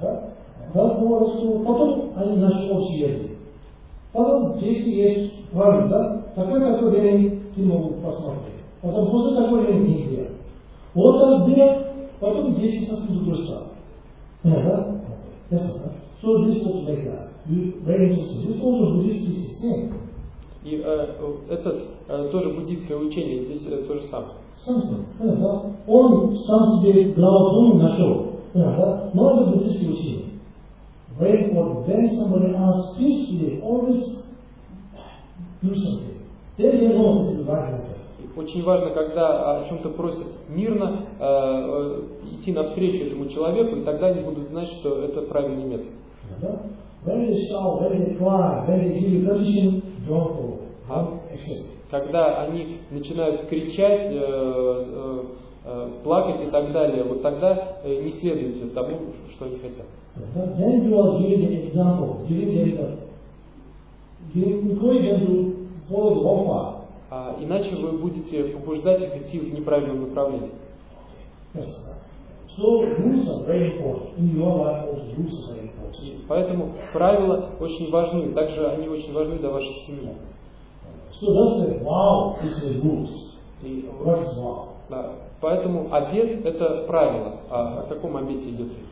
Потом они нашли общий язык. Потом дети есть правильно, да? Такой время ты могут посмотреть. Потом после такой времени нельзя. Вот так было, потом дети совсем другой стали. Да? Ясно, да? So this was like that. Very interesting. This also Buddhist is the same. И это тоже буддийское учение, здесь то же самое. Да? Он сам себе главу нашел. Да? Но это буддийское учение. Very important. When somebody asks peacefully, always do something. Then they know this is right matter. Очень важно, когда о чем-то просят мирно, идти навстречу этому человеку, и тогда они будут знать, что это правильный метод. When they shout, when they cry, when they give you permission, don't follow. Don't accept. Когда они начинают кричать, плакать и так далее, вот тогда не следуйте тому, что они хотят. Then you are giving an example, encourage them to follow the wrong path. Иначе вы будете побуждать их идти в неправильном направлении. Yes. So rules are very important. In your life also rules are very important. И поэтому правила очень важны, также они очень важны для вашей семьи. So that's the vow is the rules. И what is vow? Да. Поэтому обет это правило. О каком обете идет речь?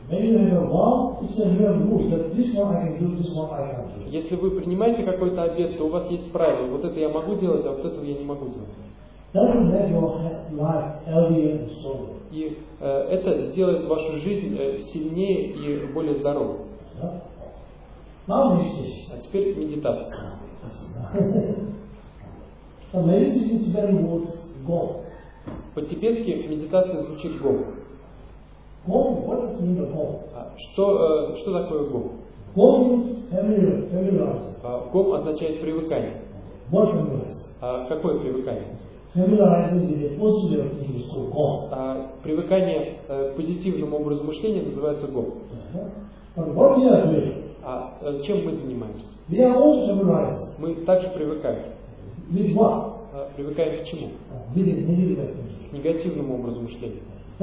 Если вы принимаете какой-то обет, то у вас есть правило. Вот это я могу делать, а вот этого я не могу делать. И это сделает вашу жизнь сильнее и более здоровой. А теперь медитация. По-тибетски медитация звучит гом. Что такое гом? Гом означает привыкание. Какое привыкание? Привыкание к позитивному образу мышления называется гом. Чем мы занимаемся? Мы также привыкаем. Привыкаем к чему? К негативному образу мышления.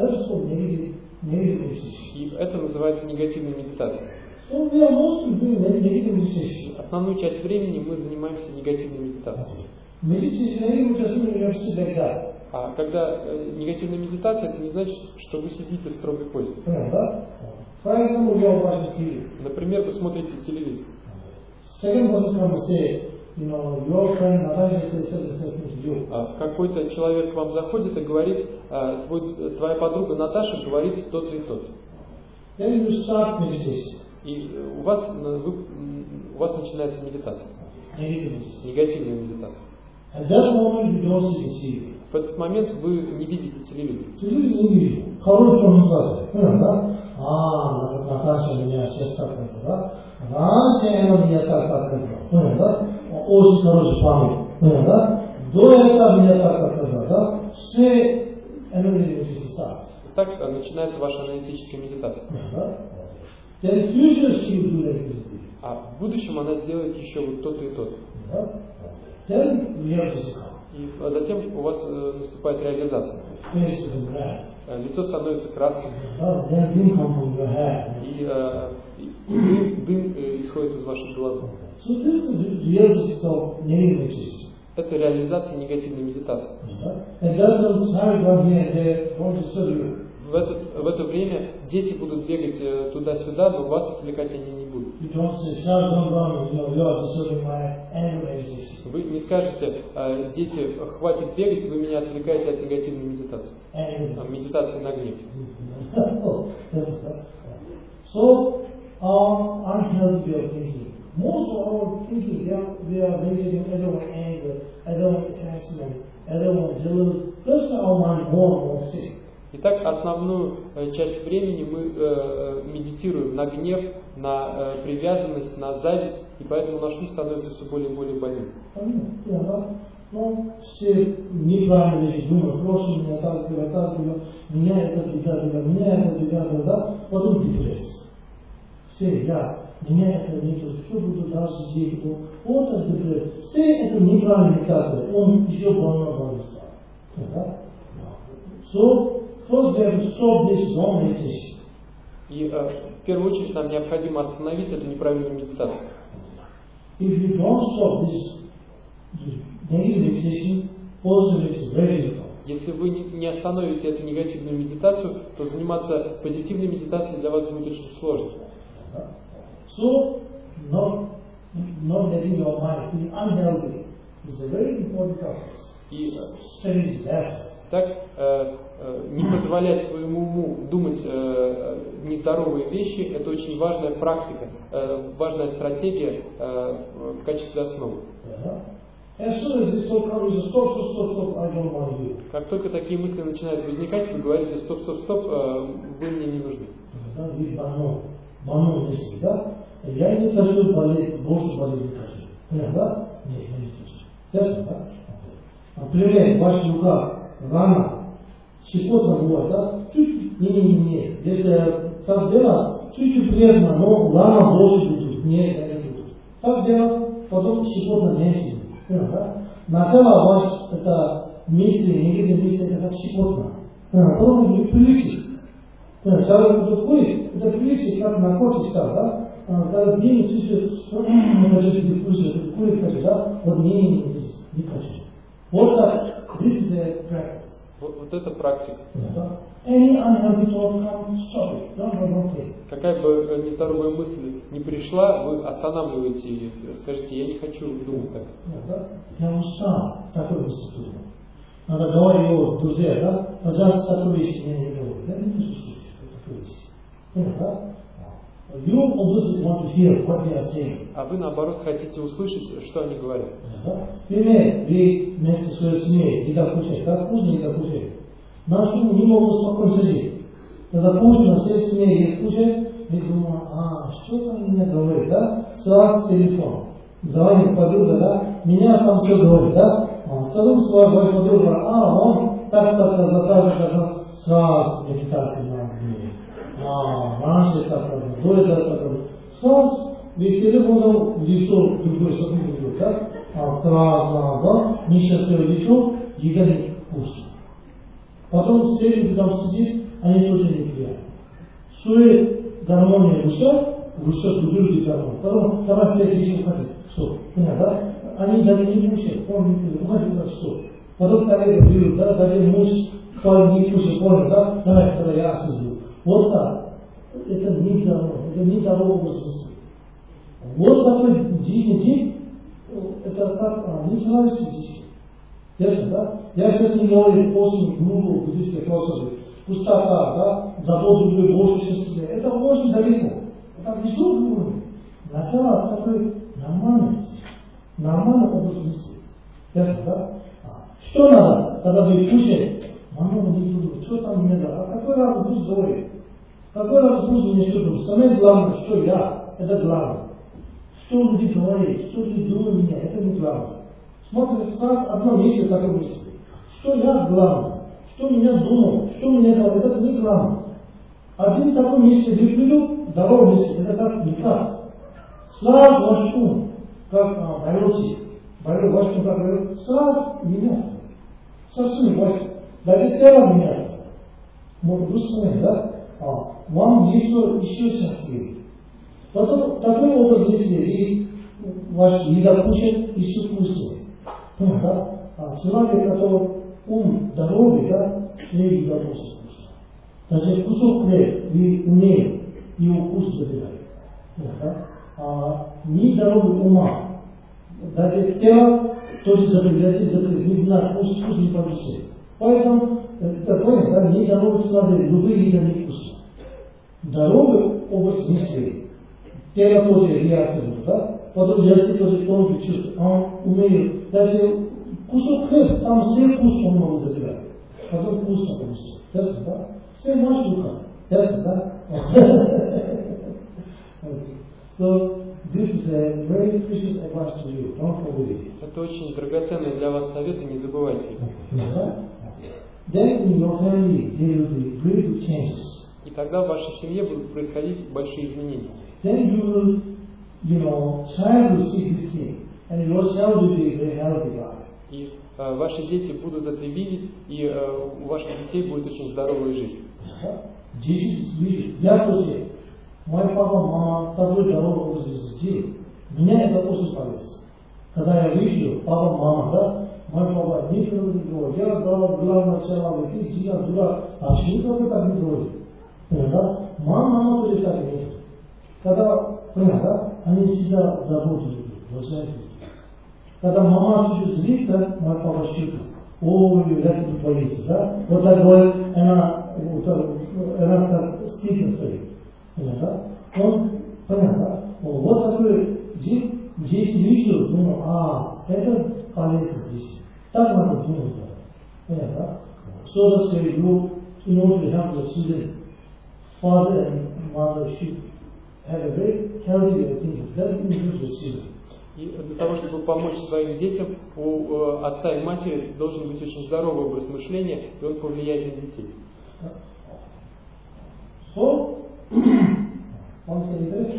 И это называется негативной медитацией. Основную часть времени мы занимаемся негативной медитацией. А когда негативная медитация, это не значит, что вы сидите в строгой позе. Например, вы смотрите телевизор. Какой-то человек к вам заходит и говорит, твоя подруга Наташа говорит то-то и то-то. И у вас начинается медитация. Негативная медитация. В этот момент вы не видите телевизор. Наташа меня сейчас так сказала. Раньше она меня так сказала. Очень хороший память. До этого меня так сказала. Все энергии стали. Так начинается ваша аналитическая медитация. А в будущем она сделает еще вот то-то и то-то. И затем у вас наступает реализация. Лицо становится красным. И дым исходит из вашей головы. Это реализация негативной медитации. В это время дети будут бегать туда-сюда, но вас отвлекать они не будут. Вы не скажете, дети, хватит бегать, вы меня отвлекаете от негативной медитации. Медитации на гнев. So, our thinking we are maintaining everyone anger, everyone attachment, everyone jealous. That's our mind more and more sick. Итак, основную часть времени мы медитируем на гнев, на привязанность, на зависть, и поэтому наш ум становится все более и более больным. Но все неправильные вещи думают, прошлое меня так было, меня это беда, да, потом депрессия. Все, меня это не то, что буду дальше делать, вот это депрессия. Все это неправильная медитация, он еще больной стал. So, first we have to stop this wrong meditation. И в первую очередь нам необходимо остановить эту неправильную медитацию. If you don't stop this negative meditation, also it's very difficult. Если вы не остановите эту негативную медитацию, то заниматься позитивной медитацией для вас будет очень сложно. So, not letting your mind feel unhealthy is a very important practice. И так, не позволять своему уму думать нездоровые вещи, это очень важная практика, важная стратегия в качестве основы. Как только такие мысли начинают возникать, вы говорите: стоп, вы мне не нужны. Я не хочу болеть, больше болеть не хочу. Да? Нет, я не хочу. Ясно, да? Например, ваша рука рана, щекотно бывает, да? Чуть-чуть, не. Если так делать, чуть-чуть приятно, но рана больше будет. Нет, я не буду. Так делать, потом щекотно меньше будет. Да? Начало ваш это мысли, негативные мысли, это как щекотно. Потом вы привыкли. Человек тут ходит, это привыкли, как наркотик стал, да? Когда день чувствует, курит, да? Вот не хочу. Вот так. This is a practice. Вот это практика. Any unhealthy thought comes, stop it. Don't think. Какая бы нездоровая мысль не пришла, вы останавливаете ее, скажите: я не хочу думать так. Я устал такой мысли думать. Надо говорить его друзья, да? Пожалуйста, такой вещи мне не говорит. Я не хочу слушать такой вещи. Да? You obviously want to hear what they are saying. А вы наоборот хотите услышать, что они говорят. Пример, вы вместе своей семьей еда кушаете, да? Вкусно еда кушаете. Наш ум не могут спокойно сидеть. Когда вкусно, все семьи кушают, и думаю, что там меня говорит, да? Сразу телефон. Звонит подруга, да? Меня там все говорит, да? Потом своя подруга, он так заказывает, сразу медитация на мне. Раньше так сказать, до этого так сказать. Сразу, ведь телефоном в лицо другой совсем другой, да? Красное, да? Несчастное лицо, еда не вкусно. Потом все люди там сидят, они тоже не приятны. Свои гармония выше другие гармонии. Потом давай следующий хотят. Что? Понятно, да? Они даже не кушают, он не пьет, уходит на что? Потом коллега берут, да? Даже муж не кушает, понял, да? Давай, когда я сижу. Вот так. Это не гармония, это не дорога мысли. Вот такой день, это как не человеческий день. Ясно, да? Я сейчас не говорю очень глубоко буддийской философии. Пустота, да? Забот другой больше счастья. Это очень далеко. Это внизу уровень. Начало такой нормальный образ мысли. Ясно, да? Что надо, когда вы кушаете? Мама не думает, что там не надо. Какой раз пусть говорит? Какой раз пусть мне что думает? Самое главное, что я, это главное. Что люди говорят, что люди думают меня, это не главное. Смотрит сразу одно место такое мысли. Что я главное? Что меня думал? Что меня говорит? Это не главное. Один такой место выпил, второе место, это как никак. Сразу ваш ум, как борется. Ваш ум как борется, сразу меняется. Совсем ваш. Даже тело меняется. Может быть, да? Вам лицо еще счастливее. Потом такой образ мысли, и ваш еда кушает еще вкуснее. Да? Человек, который ум здоровый, да, все еда кушает вкусно. Даже кусок хлеба вы умеете, его вкус забираете. Да? Нездоровый ума. Даже тело тоже закрыть, не знаю, вкус не получится. Поэтому, это понял, да, нездоровый человек, любые еда не вкусно. Здоровый образ мысли. Тело тоже реакция будет, да? потом яйца тоже тонкий чувств, он умеет, даже кусок хлеба, там все вкус он может забирать, потом вкусно получится, ясно, да? Все мать рука, ясно, да? So, this is a very precious advice to you, don't forget it. Это очень драгоценный для вас совет, и не забывайте его. Then in your family there will be great changes. И тогда в вашей семье будут происходить большие изменения. Then you will, child will see this thing, and your child will be a very healthy guy. И ваши дети будут это видеть, и у ваших детей будет очень здоровая жизнь. Jesus видит. Я тоже. Мой папа, мама такой здоровый образ жизни. Меня это очень полезно. Когда я вижу папа, мама, да, мой папа никогда не говорит, я здоров, главное начало, ты сейчас дурак, а почему ты так не говоришь? Понятно? Мама тоже так не говорит. Когда, понятно, они всегда заботливы, уважают. Когда мама чуть-чуть злится, мой папа щука. Ой, я тут боится, да? Вот так говорит, она как стыдно стоит. Понятно? Он, понятно? Вот такой дети видят, думают, это полезно здесь. Так надо думать. Понятно? So that's why you, in order to help your student, father and mother should have a very healthy way of thinking. That includes your children. И для того, чтобы помочь своим детям, у отца и матери должен быть очень здоровый образ мышления, и он повлияет на детей. So, once again,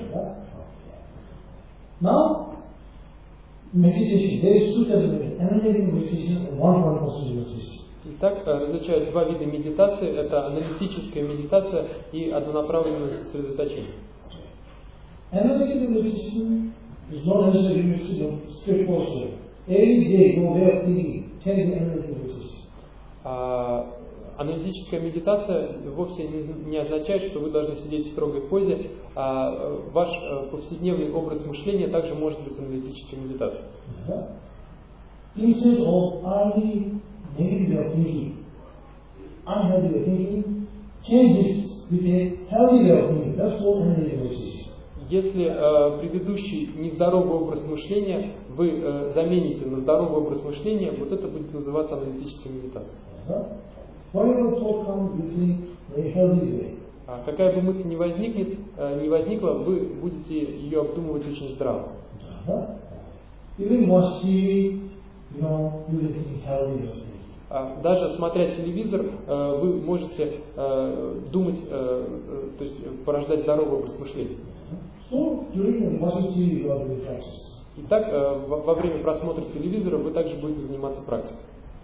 now, meditation, there is two types of analyzing meditation and one positive meditation. Итак, различают два вида медитации. Это аналитическая медитация и однонаправленное сосредоточение. Analytical meditation is not necessarily meditation of strict posture. Every day, go there thinking, can be analytical meditation. Аналитическая медитация вовсе не означает, что вы должны сидеть в строгой позе, а ваш повседневный образ мышления также может быть аналитической медитацией. Instead of early negative way of thinking, unhealthy way of thinking, change this with a healthy way of thinking. That's what analytical meditation. Если предыдущий нездоровый образ мышления вы замените на здоровый образ мышления, вот это будет называться аналитической медитацией. Whatever thought comes, you think in a healthy way. Какая бы мысль ни возникла, вы будете ее обдумывать очень здраво. Even watch TV, you will think healthy way. Даже смотря телевизор, вы можете думать, то есть порождать здоровый образ мышления. So, during watching TV, you are doing practice. Итак, во время просмотра телевизора вы также будете заниматься практикой.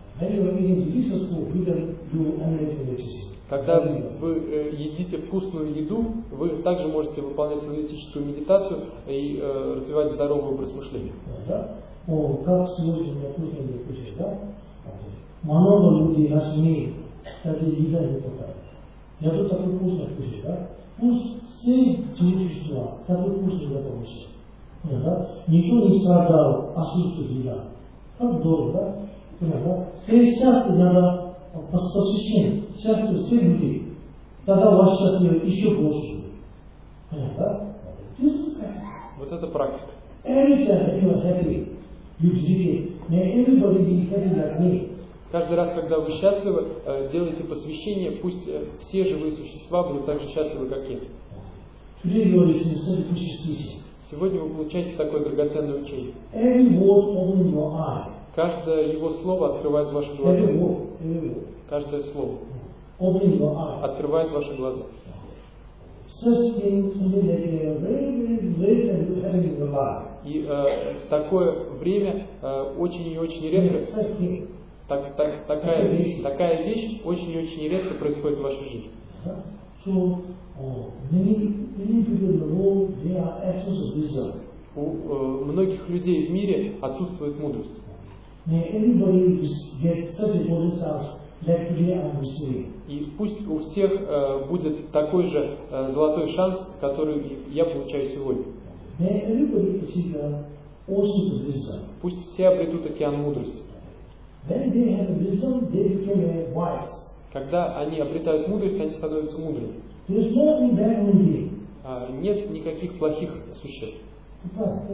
Когда вы едите вкусную еду, вы также можете выполнять аналитическую медитацию и развивать здоровый образ мышления. Как сегодня меня вкусно не кушать, да? Много людей нас имеют, даже еда не хватает. Я тут такой вкусно кушаю, да? Пусть все существа такой вкусный еда получат. Да? Никто не страдал, отсутствует еда. Как здорово, да? Понятно? Все счастье надо посвящение, счастье всех людей. Тогда ваше счастье еще больше будет. Понятно? Вот это практика. Every time you are happy, you dedicate. May everybody be happy like me. Каждый раз, когда вы счастливы, делайте посвящение, пусть все живые существа будут так же счастливы, как я. Today you are listening to such precious teaching. Сегодня вы получаете такое драгоценное учение. Every word opens your eye. Каждое его слово открывает ваши глаза. Every word. Каждое слово opening your eye. Открывает ваши глаза. Such things, something that are very, very late and happening in your life. И такое время очень и очень редко. Такая вещь очень и очень редко происходит в вашей жизни. So, many people in the world, they are absence of wisdom. У многих людей в мире отсутствует мудрость. May everybody get such a golden chance that today I am receiving. И пусть у всех будет такой же золотой шанс, который я получаю сегодня. May everybody achieve the ocean of wisdom. Пусть все обретут океан мудрости. When they have wisdom, they become wise. Когда они обретают мудрость, они становятся мудрыми. There is no any bad human being. Нет никаких плохих существ.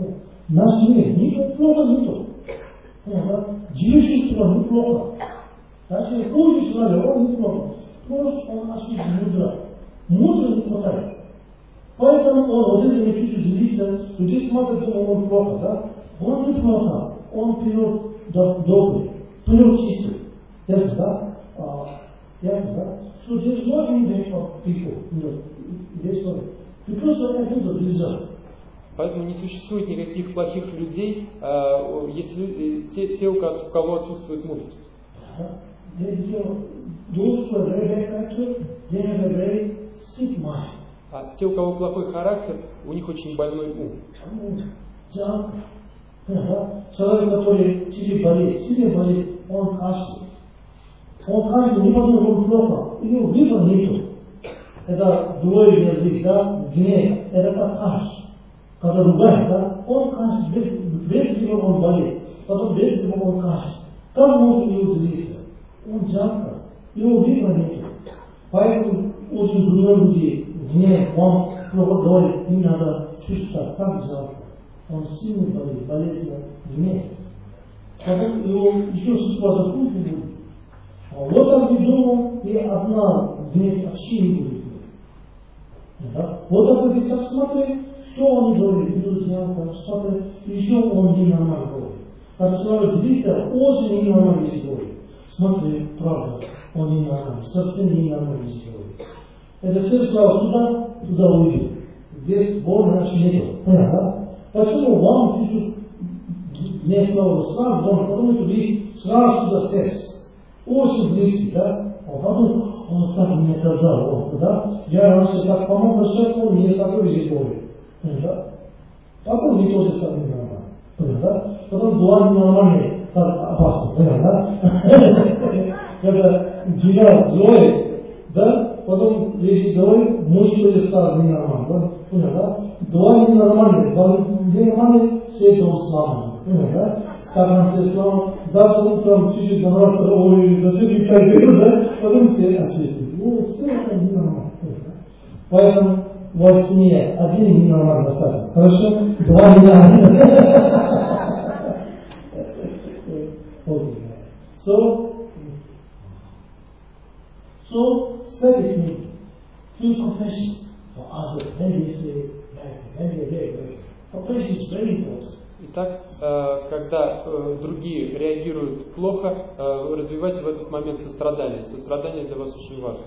Наш мир неплохо, не то. Живущий человек неплохо. Даже хуже человек, он неплохо. Просто он ошибся мудро. Мудро не хватает. Поэтому он вот это не чувствует злиться. Люди смотрят, думают, он плохо, да? Он неплохо. Он вперед добрый, вперед чистый. Ясно, да? Ясно, да? So there is no impact of people. Because of that, result. Поэтому не существует никаких плохих людей, если те, у кого отсутствует мудрость. А те, у кого плохой характер, у них очень больной ум. Человек, который сильно болит, он кашляет. Он кашляет, не потому что он плохо, его выбора нету. Это злой язык, да, гнев, это как кашель. Когда ругает, да, он кашляет, без него он болит, потом без него он кашляет. Как может его злиться? Он жалко, его выбора нету. Поэтому очень много людей, гнев, он плохо говорит, им надо чувствовать, как жалко. Он сильно болит, болезненно, гнев. Потом его еще ситуация хуже будет. Вот так мы думаем, и одна гнев вообще не будет. Да? Вот так мы так смотрим, что он говорит, друзья, смотрим, еще он не нормально говорит. Когда человек злится, очень ненормально говорит. Смотри, правда, он не нормально, совсем не нормально говорит. Это все сказал туда уйдет. Здесь Бога иначе нету. Понятно? Почему вам пишут не слово сразу, потому что вы сразу сюда сесть. Очень близкий, да? Он подумал, он так мне сказал, да? Я раньше так помог, что он мне такой язык. Да? Потом не тоже стало ненормально. Да? Потом дуа ненормальный, так опасно. Да? Когда делал злой, да? Потом если злой, муж тоже стал ненормально. Да? Дуа ненормальный, ненормальный, все дом сломан. Да? Как он все сломан, даже утром чуть-чуть наоборот, ой, засыпать как да? Потом все очистили. Все это ненормально. Поэтому во сне один ненормально достаточно. Хорошо? Два ненормально. So secondly, feel compassion for others. Then they say, then they are very grateful. Compassion is very important. Итак, когда другие реагируют плохо, развивайте в этот момент сострадание. Сострадание для вас очень важно.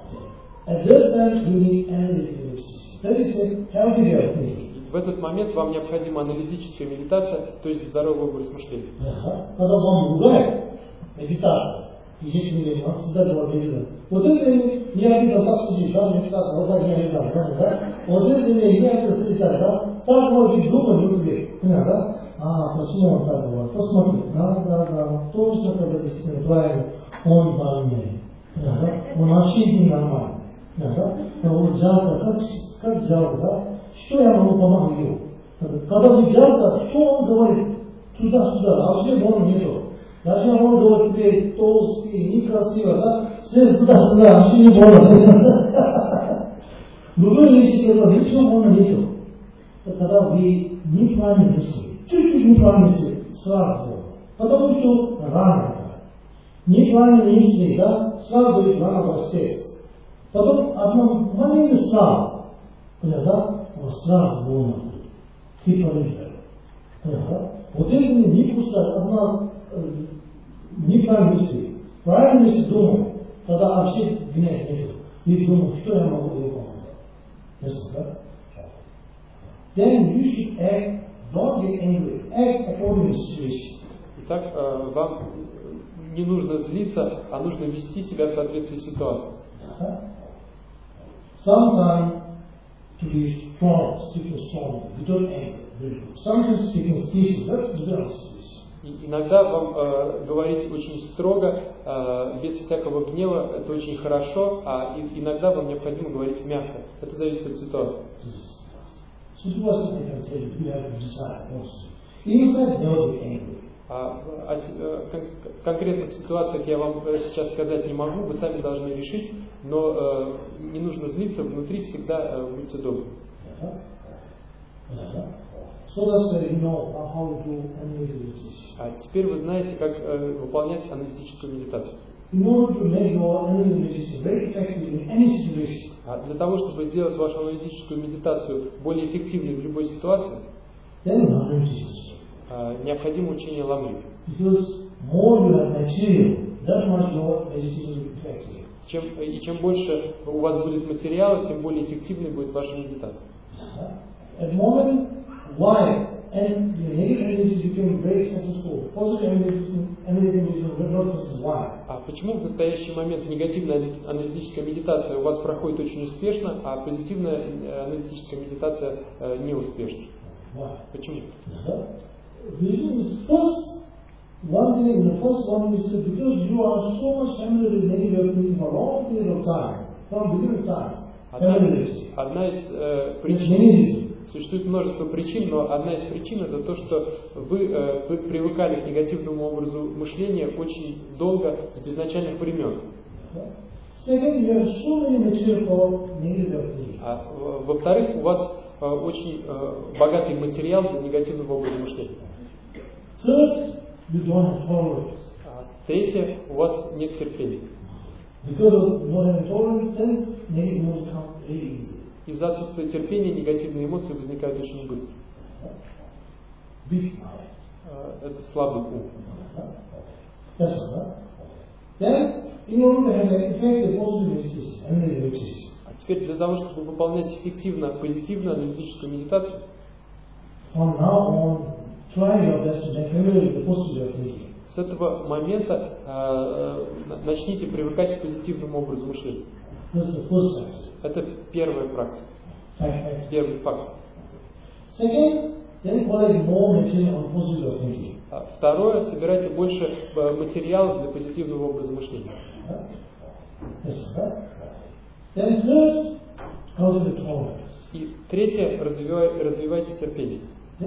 В этот момент вам необходима аналитическая медитация, то есть здоровый образ мышления. Когда вам ругает, медитация, естественно, он всегда говорит, вот это не обидно, так сидит, да, медитация, вот так не обидно, да, вот это не обидно сидит, да, так может быть думать люди, понятно, да? Почему он так говорит? Посмотри, да, точно, когда действительно правильно, он больной, да, он вообще не нормальный, да, вот жалко, как жалко, да, что я могу помогать ему? Когда вы жалко, что он говорит? Туда-сюда, а вообще он нету. Даже он говорит, тебе толстый, некрасиво, да, все сюда-сюда, вообще не больно. Другой вещи сказал, ничего больно нету. Тогда вы неправильно мысли, чуть-чуть неправильно мысли, сразу. Потому что рано. Неправильно мысли, да, сразу говорит, рано воскрес. Потом одна маленькая слава, да, он сразу больно будет. Ты полюбил. Да? Вот это не просто одна неправильная мысль. Правильно мысль думал, тогда вообще гнев нету. И думал, что я могу ему помогать. Ясно, да? Then you should act, don't get angry, act according to the situation. Итак, вам не нужно злиться, а нужно вести себя в соответствии с ситуацией. Sometimes to be strong, speaking strong, without anger, very good. Sometimes speaking easy, that's without situation. Иногда вам говорить очень строго, без всякого гнева, это очень хорошо, а иногда вам необходимо говорить мягко. Это зависит от ситуации. Situation I can tell you, you have to decide also. Inside, never be angry. О конкретных ситуациях я вам сейчас сказать не могу, вы сами должны решить, но не нужно злиться, внутри всегда будьте добры. So that's why you know how to analyze meditation. А теперь вы знаете, как выполнять аналитическую медитацию. In order to make your analytic meditation very effective in any situation, Для того, чтобы сделать вашу аналитическую медитацию более эффективной в любой ситуации, then Lamrim teaches. необходимо учение Ламри. Because more you have material, that much your meditation will be effective. Чем больше у вас будет материала, тем более эффективной будет ваша медитация. At the moment, why? And the negative energy became very successful. Positive energy became not successful. Why? А почему в настоящий момент негативная аналитическая медитация у вас проходит очень успешно, а позитивная аналитическая медитация не успешна? Why? Почему? Reason is first one thing. The first one is because you are so much familiar with negative thinking for a long period of time, from beginning time. Одна из причин. Существует множество причин, но одна из причин это то, что вы привыкали к негативному образу мышления очень долго, с безначальных времен. А во-вторых, у вас очень богатый материал для негативного образа мышления. Третье, у вас нет терпения. Из-за отсутствия терпения негативные эмоции возникают очень быстро. Это слабый ум. А теперь для того, чтобы выполнять эффективно позитивную аналитическую медитацию, с этого момента начните привыкать к позитивному образу мышления. Это первая практика. Первый факт. Второе, собирайте больше материалов для позитивного образа мышления. И третье, развивайте терпение.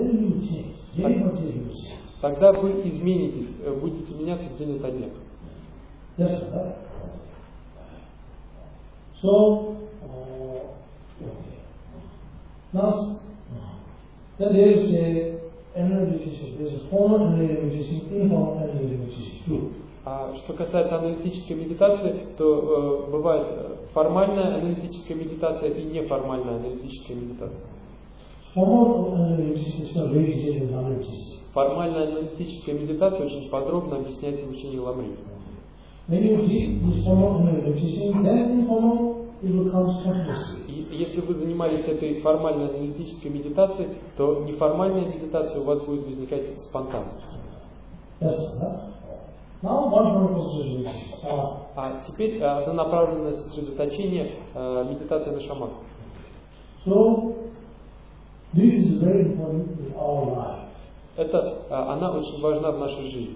Тогда вы изменитесь, будете меняться день ото дня. Then there is a meditation. There is a formal meditation, informal meditation. True. А что касается аналитической медитации, то бывает формальная аналитическая медитация и неформальная аналитическая медитация. Формальная аналитическая медитация очень подробно объясняется в учении Ламри. И если вы занимались этой формальной аналитической медитацией, то неформальная медитация у вас будет возникать спонтанно. А теперь однонаправленное сосредоточение, медитация на шамах. Она очень важна в нашей жизни.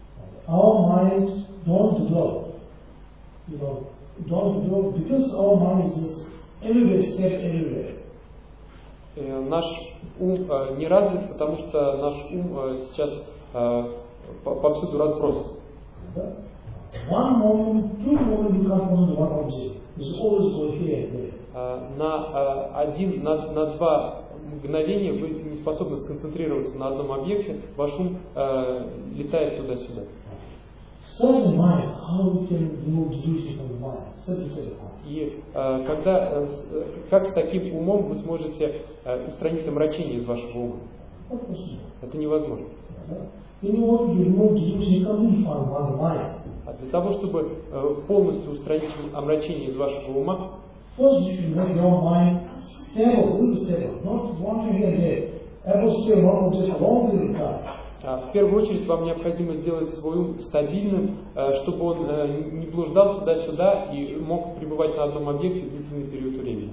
Наш ум не развит, потому что наш ум сейчас повсюду разбросан. На два мгновения вы не способны сконцентрироваться на одном объекте, ваш ум летает туда-сюда. И как с таким умом вы сможете устранить омрачение из вашего ума? Это невозможно. А для того, чтобы полностью устранить омрачение из вашего ума, в первую очередь вам необходимо сделать свой ум стабильным, чтобы он не блуждал туда-сюда и мог пребывать на одном объекте длительный период времени.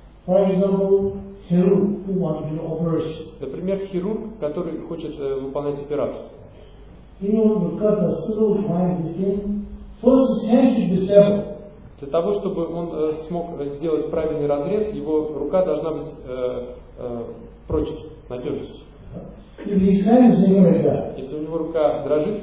Например, хирург, который хочет выполнять операцию. Для того, чтобы он смог сделать правильный разрез, его рука должна быть прочной, надежной. Если у него рука дрожит,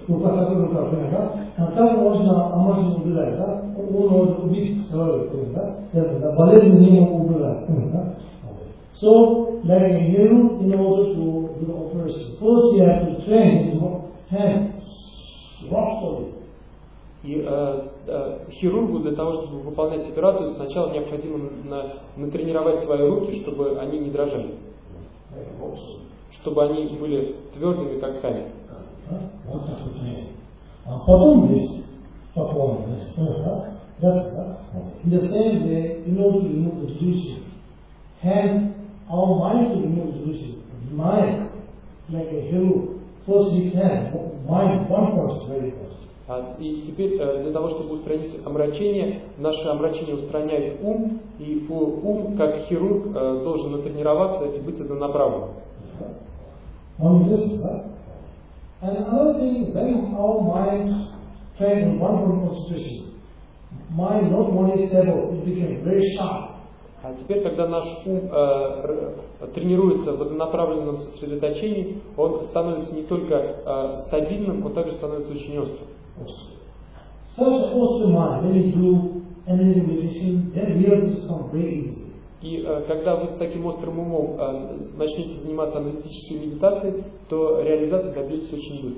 рука такой, рука, понятно, да? Как можно машину убирать, да? Он может убить второй, понятно, да? Болезнь не могут убирать, понятно, да? So, like a hero, in order to do the operation, first you have to train his hand, rock solid. И хирургу для того, чтобы выполнять операцию, сначала необходимо натренировать свои руки, чтобы они не дрожали. Чтобы они были твердыми, как камень. Вот так вот. А потом есть поклон. In the same way, in order to remove the delusion, hand, our mind to remove the delusion. Mind, like a hero, first his hand, mind, one point, very important. И теперь для того, чтобы устранить омрачение, наше омрачение устраняет ум, и ум, как хирург, должен натренироваться и быть однонаправленным. On this, and another thing, when our mind trained in one point concentration, mind not only stable, it became very sharp. А теперь, когда наш ум тренируется в однонаправленном сосредоточении, он становится не только стабильным, он также становится очень острым. Such ostra mind, when you do any meditation, then realizes come very easy. И когда вы с таким острым умом начнете заниматься аналитической медитацией, то реализация добьетесь очень быстро.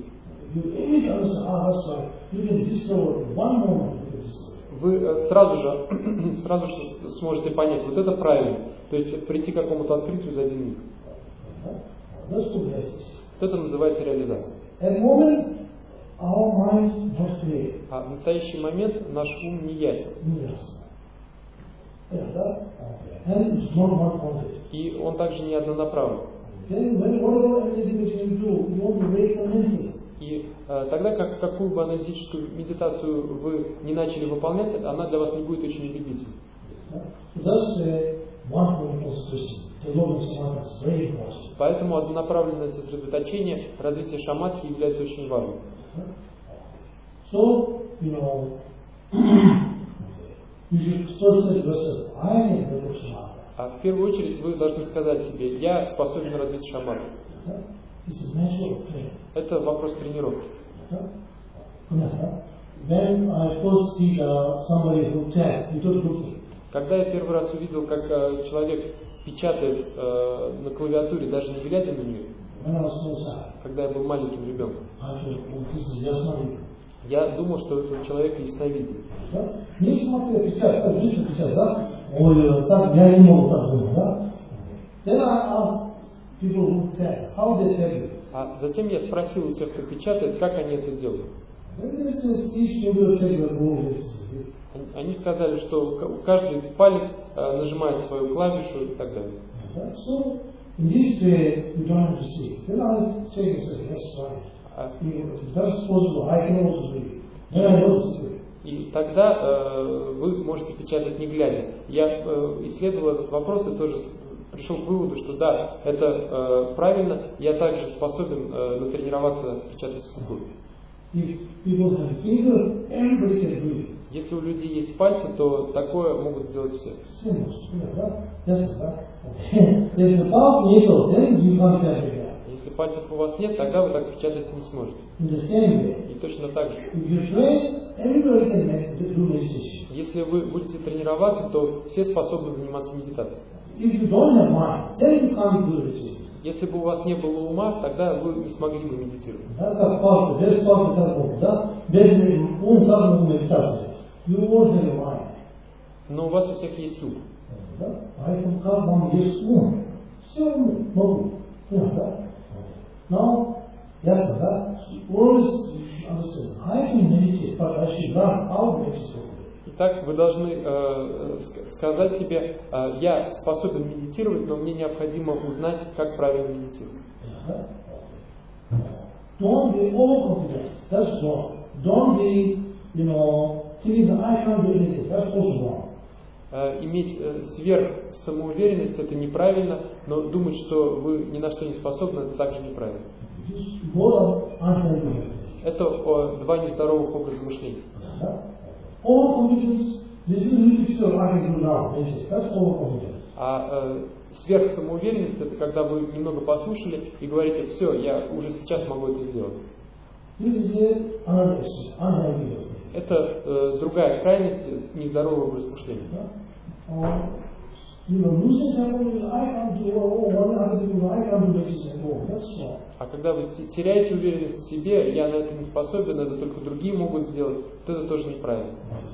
Вы сразу же сможете понять, вот это правильно. То есть прийти к какому-то открытию за один миг. Вот это называется реализация. А в настоящий момент наш ум не ясен. И он также не однонаправлен. И тогда, какую бы аналитическую медитацию вы не начали выполнять, она для вас не будет очень убедительной. Поэтому однонаправленное сосредоточение, развитие шаматхи является очень важным. So, you should first say to yourself, I am able to shamath. А в первую очередь вы должны сказать себе, я способен развить шаматху. Это вопрос тренировки. When I first see somebody who tag, you don't look. Когда я первый раз увидел, как человек печатает на клавиатуре, даже не глядя на нее, когда я был маленьким ребенком, я думал, что это человек ясновидящий. Не смотря печать, быстро печать, да? Ой, так я не могу так думать, да? Then I asked people who tag, how they tag it. А затем я спросил у тех, кто печатает, как они это делают. Они сказали, что каждый палец нажимает свою клавишу и так далее. So, in this way, you don't have to see. Then I say, that's right. That's possible. I can also do it. Then I know the secret. И тогда вы можете печатать не глядя. Я исследовал этот вопрос и тоже пришел к выводу, что да, это правильно. Я также способен натренироваться печатать с рукой. Если у людей есть пальцы, то такое могут сделать все. Если пальцев у вас нет, тогда вы так печатать не сможете. И точно так же. Если вы будете тренироваться, то все способны заниматься медитацией. Если бы у вас не было ума, тогда вы не смогли бы медитировать. Но у вас у всех есть ум. Now, ясно, да? Always understand. I can meditate, but I should learn how to meditate. Итак, вы должны сказать себе, я способен медитировать, но мне необходимо узнать, как правильно медитировать. Don't be overconfident. That's wrong. Don't be, thinking that I can't do anything. That's also wrong. Иметь сверхсамоуверенность — это неправильно, но думать, что вы ни на что не способны, это также неправильно. Это два нездоровых образа мышления. А сверхсамоуверенность — это когда вы немного послушали и говорите, все, я уже сейчас могу это сделать. Это другая крайность нездорового размышления. А когда вы теряете уверенность в себе, я на это не способен, это только другие могут сделать, то это тоже неправильно.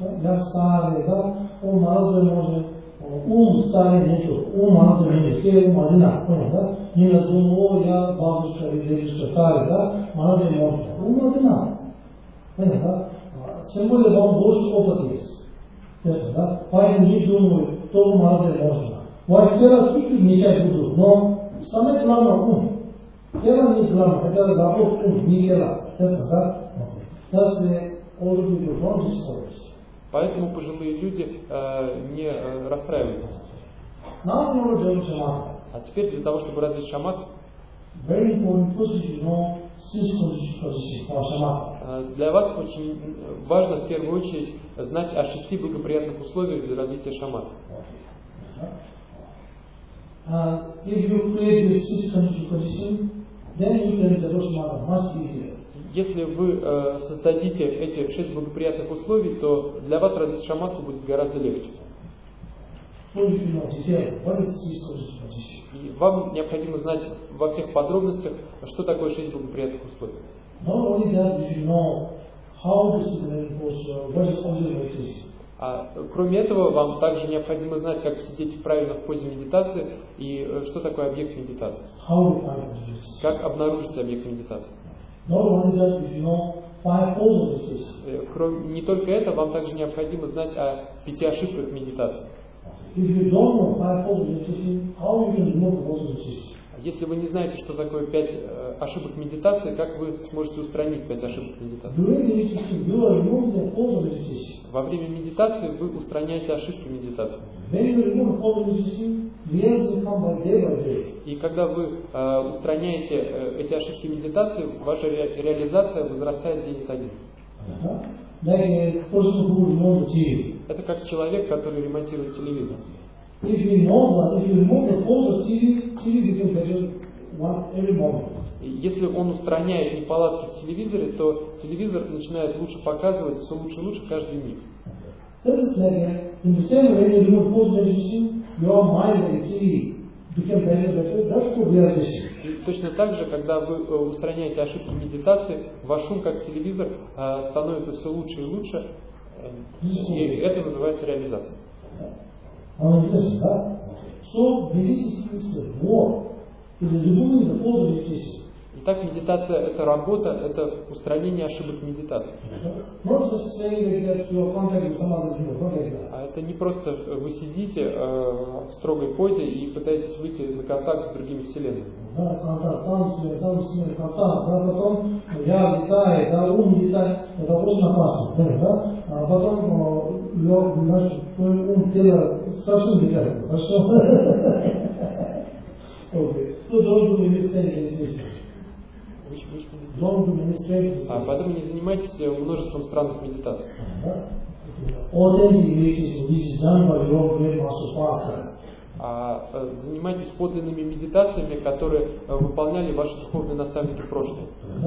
Тем более вам больше опыта есть. Да? Поэтому не думаю, то молодые можно. Вот тело чуть-чуть мешать буду, но самое главное ум. Тело не главное, это работа ум, не тело. Да? Поэтому пожилые люди не расстраиваются. А теперь для того, чтобы развить шамат, для вас очень важно в первую очередь знать о 6 благоприятных условиях для развития шамата. Если вы создадите эти 6 благоприятных условий, то для вас развить шамату будет гораздо легче. И вам необходимо знать во всех подробностях, что такое 6 благоприятных условий. А кроме этого, вам также необходимо знать, как сидеть в правильной позе медитации и что такое объект медитации. Как обнаружить объект медитации. Не только это, вам также необходимо знать о 5 ошибках медитации. Если вы не знаете, что такое 5 ошибок медитации, как вы сможете устранить 5 ошибок медитации? Во время медитации вы устраняете ошибки медитации. И когда вы устраняете эти ошибки медитации, ваша реализация возрастает день ото дня. Это как человек, который ремонтирует телевизор. Если он устраняет неполадки в телевизоре, то телевизор начинает лучше показывать, все лучше и лучше каждый миг. И точно так же, когда вы устраняете ошибки медитации, ваш ум как телевизор становится все лучше и лучше, и это называется реализацией. Итак, медитация – это работа, это устранение ошибок медитации. А это не просто вы сидите в строгой позе и пытаетесь выйти на контакт с другими вселенными. Потом я летаю, да, ум летает, это очень опасно. А потом ум тело совсем летает. Хорошо? Поэтому не занимайтесь множеством странных медитаций. Занимайтесь подлинными медитациями, которые выполняли ваши духовные наставники в прошлом.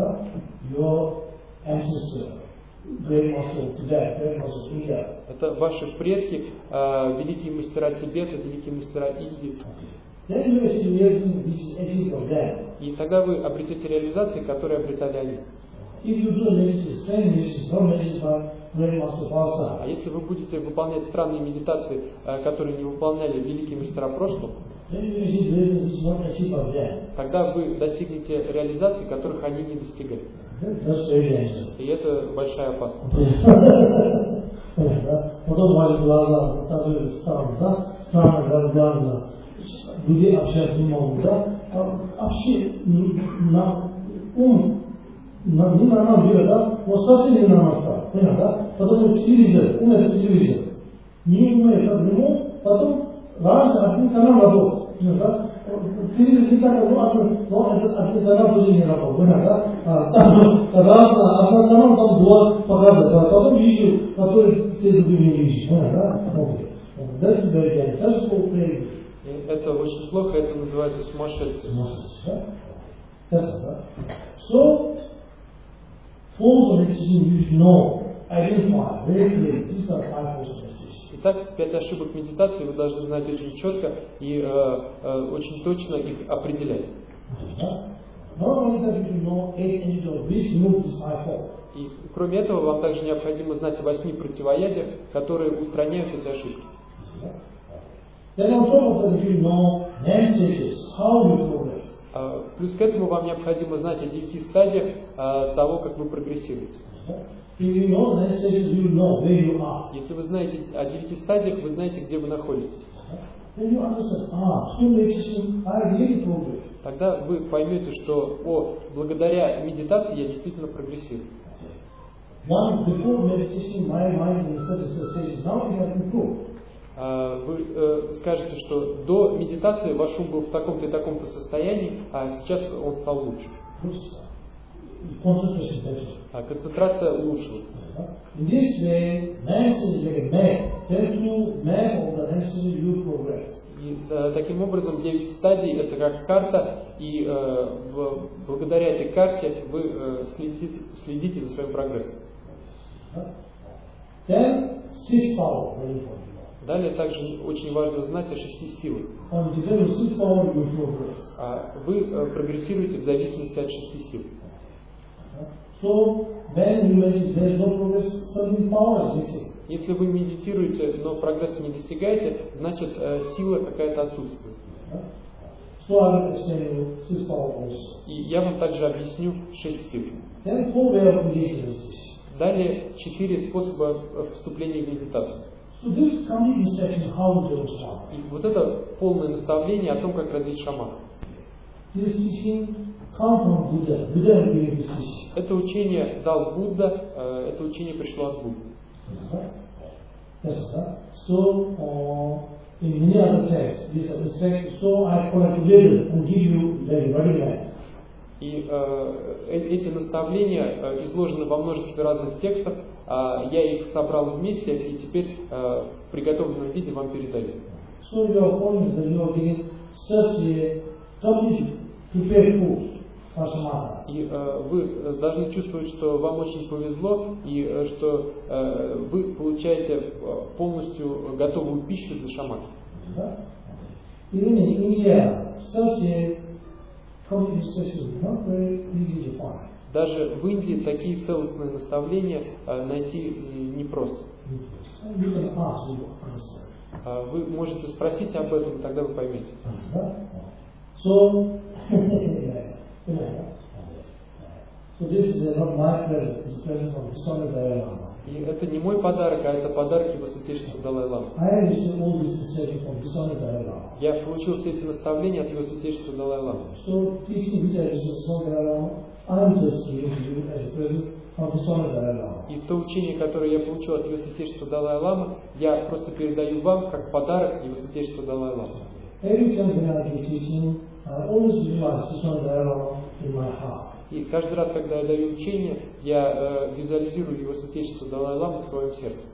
Это ваши предки, великие мастера Тибета, великие мастера Индии. И тогда вы обретете реализации, которые обретали они. А если вы будете выполнять странные медитации, которые не выполняли великие мастера прошлого, тогда вы достигнете реализаций, которых они не достигали. И это большая опасность. Потом ваши глаза странные глаза. Людей общаться не могут, да? Вообще на ум не нормально берет, да? Но совсем не нормально стал, понятно, да? Потом телевизор, ум это телевизор. Не умеет как ему, потом раньше один канал работал, да? Телевизор не так работал, но этот один канал тоже не работал, понятно, да? Там разно, один канал там 20 показывает, а потом видео, который все другие не видят, понятно, да? That's very bad, that's so crazy. Это очень плохо, это называется сумасшествие. So, Forms of meditation you should know, identify very clearly. These are 5 forms of meditation. Итак, 5 ошибок медитации вы должны знать очень четко и очень точно их определять. Not only that, you should know 8 antidotes which remove these 5 forms. И кроме этого, вам также необходимо знать о 8 противоядиях, которые устраняют эти ошибки. Then on top of that, you know 9 stages, how you progress. Плюс к этому вам необходимо знать о 9 стадиях того, как вы прогрессируете. If you know the 9 stages, you know where you are. Если вы знаете о 9 стадиях, вы знаете, где вы находитесь. Then you understand, through meditation, I really progress. Тогда вы поймете, что благодаря медитации я действительно прогрессирую. Before meditation, my mind is in such a stage. Now you have improved. Вы скажете, что до медитации ваш ум был в таком-то и таком-то состоянии, а сейчас он стал лучше. Концентрация улучшилась. In this way, man is like a map. Then through map of the 9 stages you progress. И таким образом 9 стадий это как карта, и благодаря этой карте вы следите за своим прогрессом. Then 6 power, very important. Далее также очень важно знать о 6 силах. Вы прогрессируете в зависимости от 6 сил. Если вы медитируете, но прогресса не достигаете, значит сила какая-то отсутствует. И я вам также объясню 6 сил. Далее 4 способа вступления в медитацию. И вот это полное наставление о том, как развить шамана. Это учение дал Будда, это учение пришло от Будды. И эти наставления изложены во множестве разных текстов, я их собрал вместе и теперь в приготовленном виде вам передаю. И вы должны чувствовать, что вам очень повезло и что вы получаете полностью готовую пищу для шамана. Даже в Индии такие целостные наставления найти непросто. Вы можете спросить об этом, тогда вы поймете. И это не мой подарок, а это подарок его святейшества Далай-ламы. Я получил все эти наставления от его святейшества Далай-ламы. И то учение, которое я получил от его святейшества Далай-ламы, я просто передаю вам как подарок его святейшества Далай-ламы. И каждый раз, когда я даю учение, я визуализирую его святейшество Далай-ламы в своем сердце.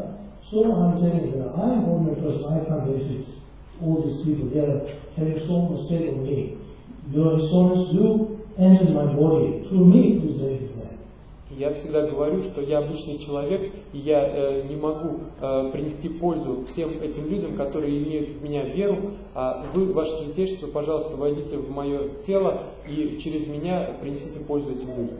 Я всегда говорю, что я обычный человек, и я не могу принести пользу всем этим людям, которые имеют в меня веру, а вы, ваше святейшество, пожалуйста, войдите в мое тело и через меня принесите пользу этим людям.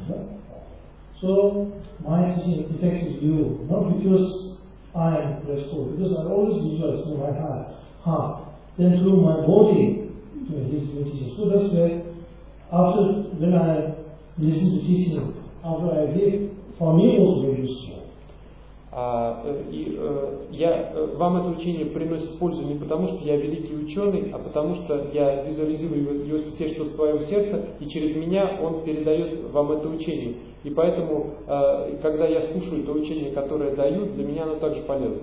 So, my teaching affects you, not because I am restored, because I always visualize through my heart, then through my body, doing this teaching. So that's why, after, when I listen to teaching, after I give, for me also very useful. Вам это учение приносит пользу не потому, что я великий ученый, а потому что я визуализирую его святейшество в своем сердце, и через меня он передает вам это учение. И поэтому, когда я слушаю то учение, которое даю, для меня оно также полезно.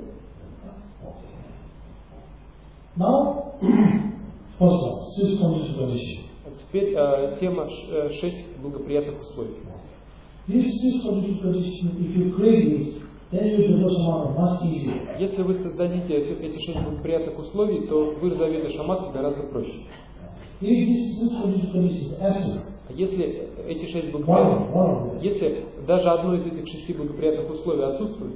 Now, first one, 6 conditions condition. Теперь тема 6 благоприятных условий. These 6 conditions, if you create it, then you develop samadhi much easier. Если вы создадите эти 6 благоприятных условий, то вы разовьете шаматху гораздо проще. If this condition is absent, Если эти 6 благоприятных, если даже одно из этих 6 благоприятных условий отсутствует,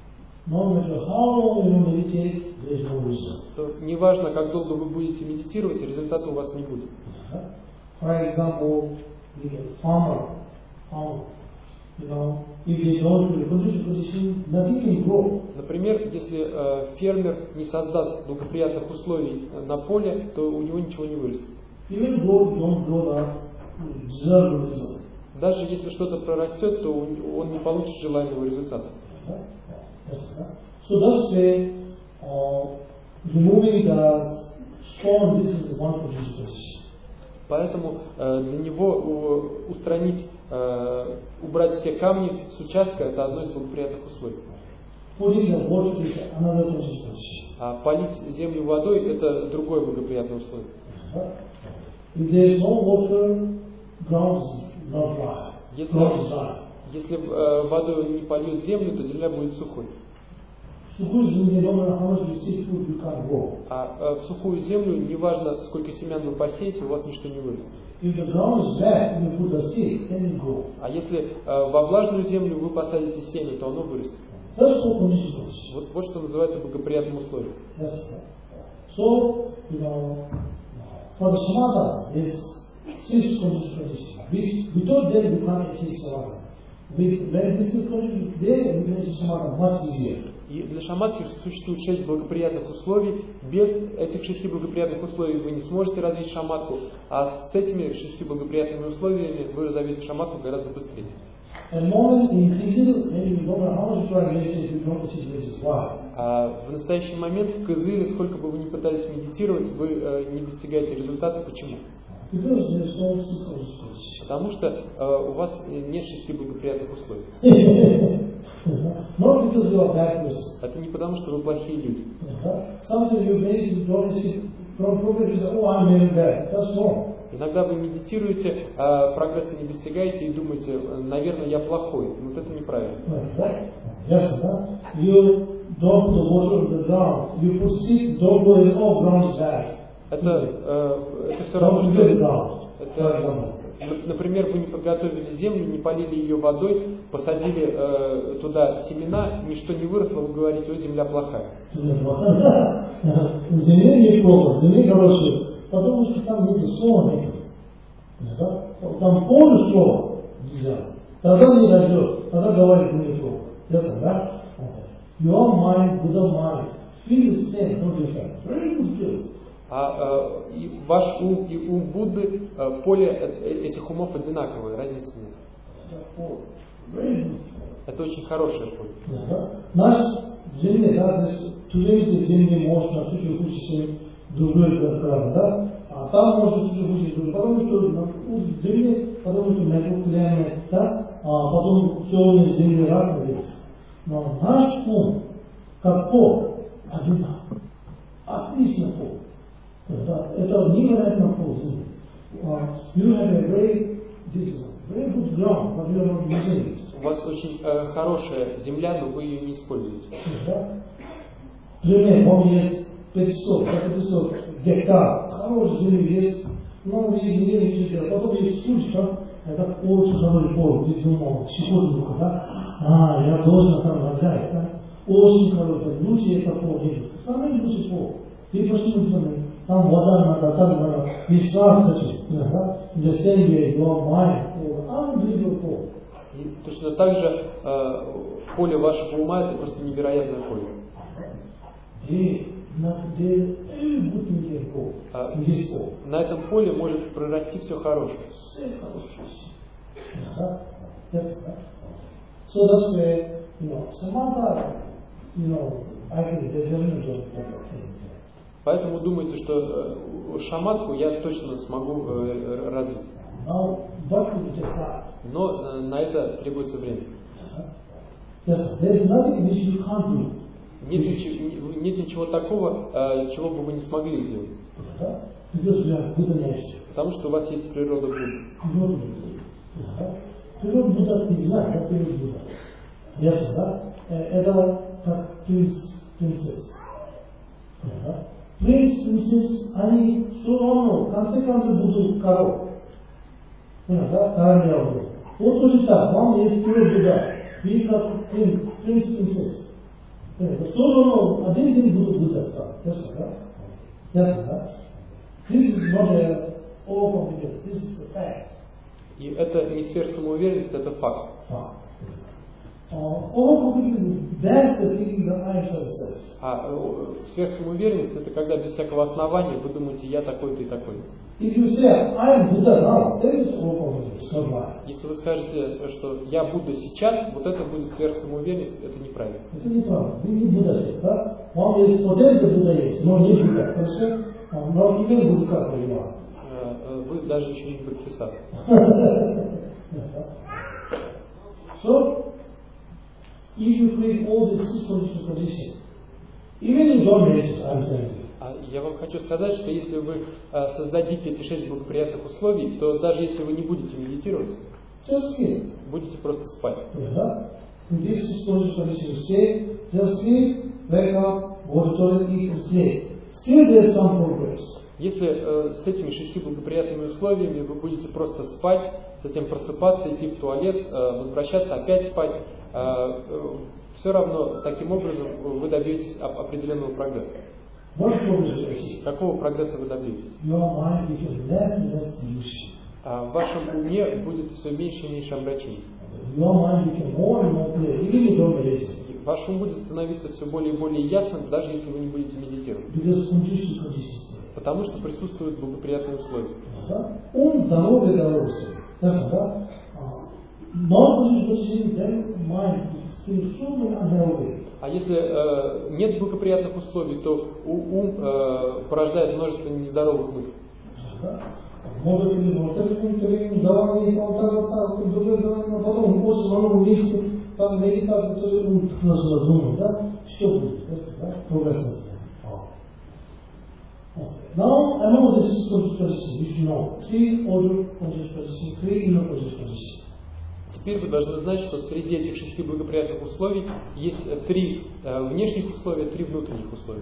то неважно, как долго вы будете медитировать, результата у вас не будет. For example, the farmer, if they don't do condition, nothing can grow. Например, если фермер не создаст благоприятных условий на поле, то у него ничего не вырастет. Even though don't grow the deserved result. Даже если что-то прорастет, то он не получит желаемого результата. So that's why removing the stone, this is one position. Поэтому для него устранить, убрать все камни с участка, это одно из благоприятных условий. А полить землю водой, это другое благоприятное условие. Если водой не польет землю, то земля будет сухой. А в сухую землю, неважно, сколько семян вы посеете, у вас ничто не вырастет. А если во влажную землю вы посадите семя, то оно вырастет. Вот что называется благоприятным условием. For the samatha is 6 conditions. Without them we can't achieve samatha. When this is condition, then we can achieve samatha much easier. И для шаматхи существует 6 благоприятных условий. Без этих 6 благоприятных условий вы не сможете развить шаматху, а с этими 6 благоприятными условиями вы разовьете шаматху гораздо быстрее. А в настоящий момент в кызыле, сколько бы вы ни пытались медитировать, вы не достигаете результата. Почему? Потому что у вас нет 6 благоприятных условий. Это не потому, что вы плохие люди. Иногда вы медитируете, прогресса не достигаете и думаете, наверное, я плохой. Вот это неправильно. Это все равно, что... Например, вы не подготовили землю, не полили ее водой, посадили туда семена, ничто не выросло, вы говорите, ой, земля плохая. Земля неплохо, земля хорошая, потому что там нет слова нет. Там полное слово нельзя. Тогда не растет, тогда говорит неплохо. Ясно, да? Your mind, Buddha mind, feel the same, no different. Very good feel. А ваш ум и ум Будды, поле этих умов одинаковое, разницы нет. Это очень хорошее поле. Наш земля, да, тулейские земли можно чуть-чуть учиться другой программы, да, а там можно чуть-чуть учиться, потому что земля, потому что накопляемые, да, а потом все земли разные. Но наш ум, как пол, одинаковый, отлично пол. Это невероятно пол земли. You have a very good ground, but you are not using it. У вас очень хорошая земля, но вы ее не используете. Пример, он есть 500 гектар, хорошей земли есть, но вы земли не чувствуете. Потом есть случай, да, это очень хороший пол, ты думал, секунду, да, я должен там разгать, да, очень хороший, лучше это пол, самый лучший пол. Ты почему думаешь, там вода надо, там надо, не сразу, да, the same way, your mind, unbelievable pole. И точно так же поле вашего ума это просто невероятное поле. На этом поле может прорасти все хорошее. So that's why, samatha, I think there's no thing. Поэтому думайте, что шаматху я точно смогу развить. Но на это требуется время. Нет ничего такого, чего бы вы не смогли сделать. Потому что у вас есть природа Будды. Природа Будда не знает, как природа Будда. Ясно, да? Это как принцесса. Принцесс, они все равно, в конце концов, будут коров. да, Тарандиал. Вот тоже так, вам есть pure Buddha, we как принц. Кто равно один день будут Будда стать, ясно, да? Ясно, да? This is not a overconfidence, this is a fact. И это не сверхсамоуверенность, это факт. Overconfidence, that's the thinking that I said. А сверхсамоуверенность это когда без всякого основания вы думаете, я такой-то и такой-то. If you say, I am Buddha now, that is overconfidence, not mine. Если вы скажете, что я Будда сейчас, вот это будет сверхсамоуверенность, это неправильно. Это неправильно. Вы не Будда есть, да? Вам есть потенция Будда есть, но не Будда. Хорошо? Но не без Будда понимаю. Вы даже еще не Бодхисаттва. So, if you create all these six conditions, even in don't meditate, I'm saying. Я вам хочу сказать, что если вы создадите эти 6 благоприятных условий, то даже если вы не будете медитировать, будете просто спать. Если с этими 6 благоприятными условиями вы будете просто спать, затем просыпаться, идти в туалет, возвращаться, опять спать, все равно таким образом вы добьетесь определенного прогресса. Какого прогресса вы добьетесь? В вашем уме будет все меньше и меньше обращений. Ваш ум будет становиться все более и более ясным, даже если вы не будете медитировать. Потому что присутствуют благоприятные условия. Ум здоровый, да? А если нет благоприятных условий, то ум порождает множество нездоровых мыслей. Now, among the six positions, you should know 3 outer positions, 3 inner positions. Теперь вы должны знать, что среди этих 6 благоприятных условий есть 3 внешних условия, 3 внутренних условия.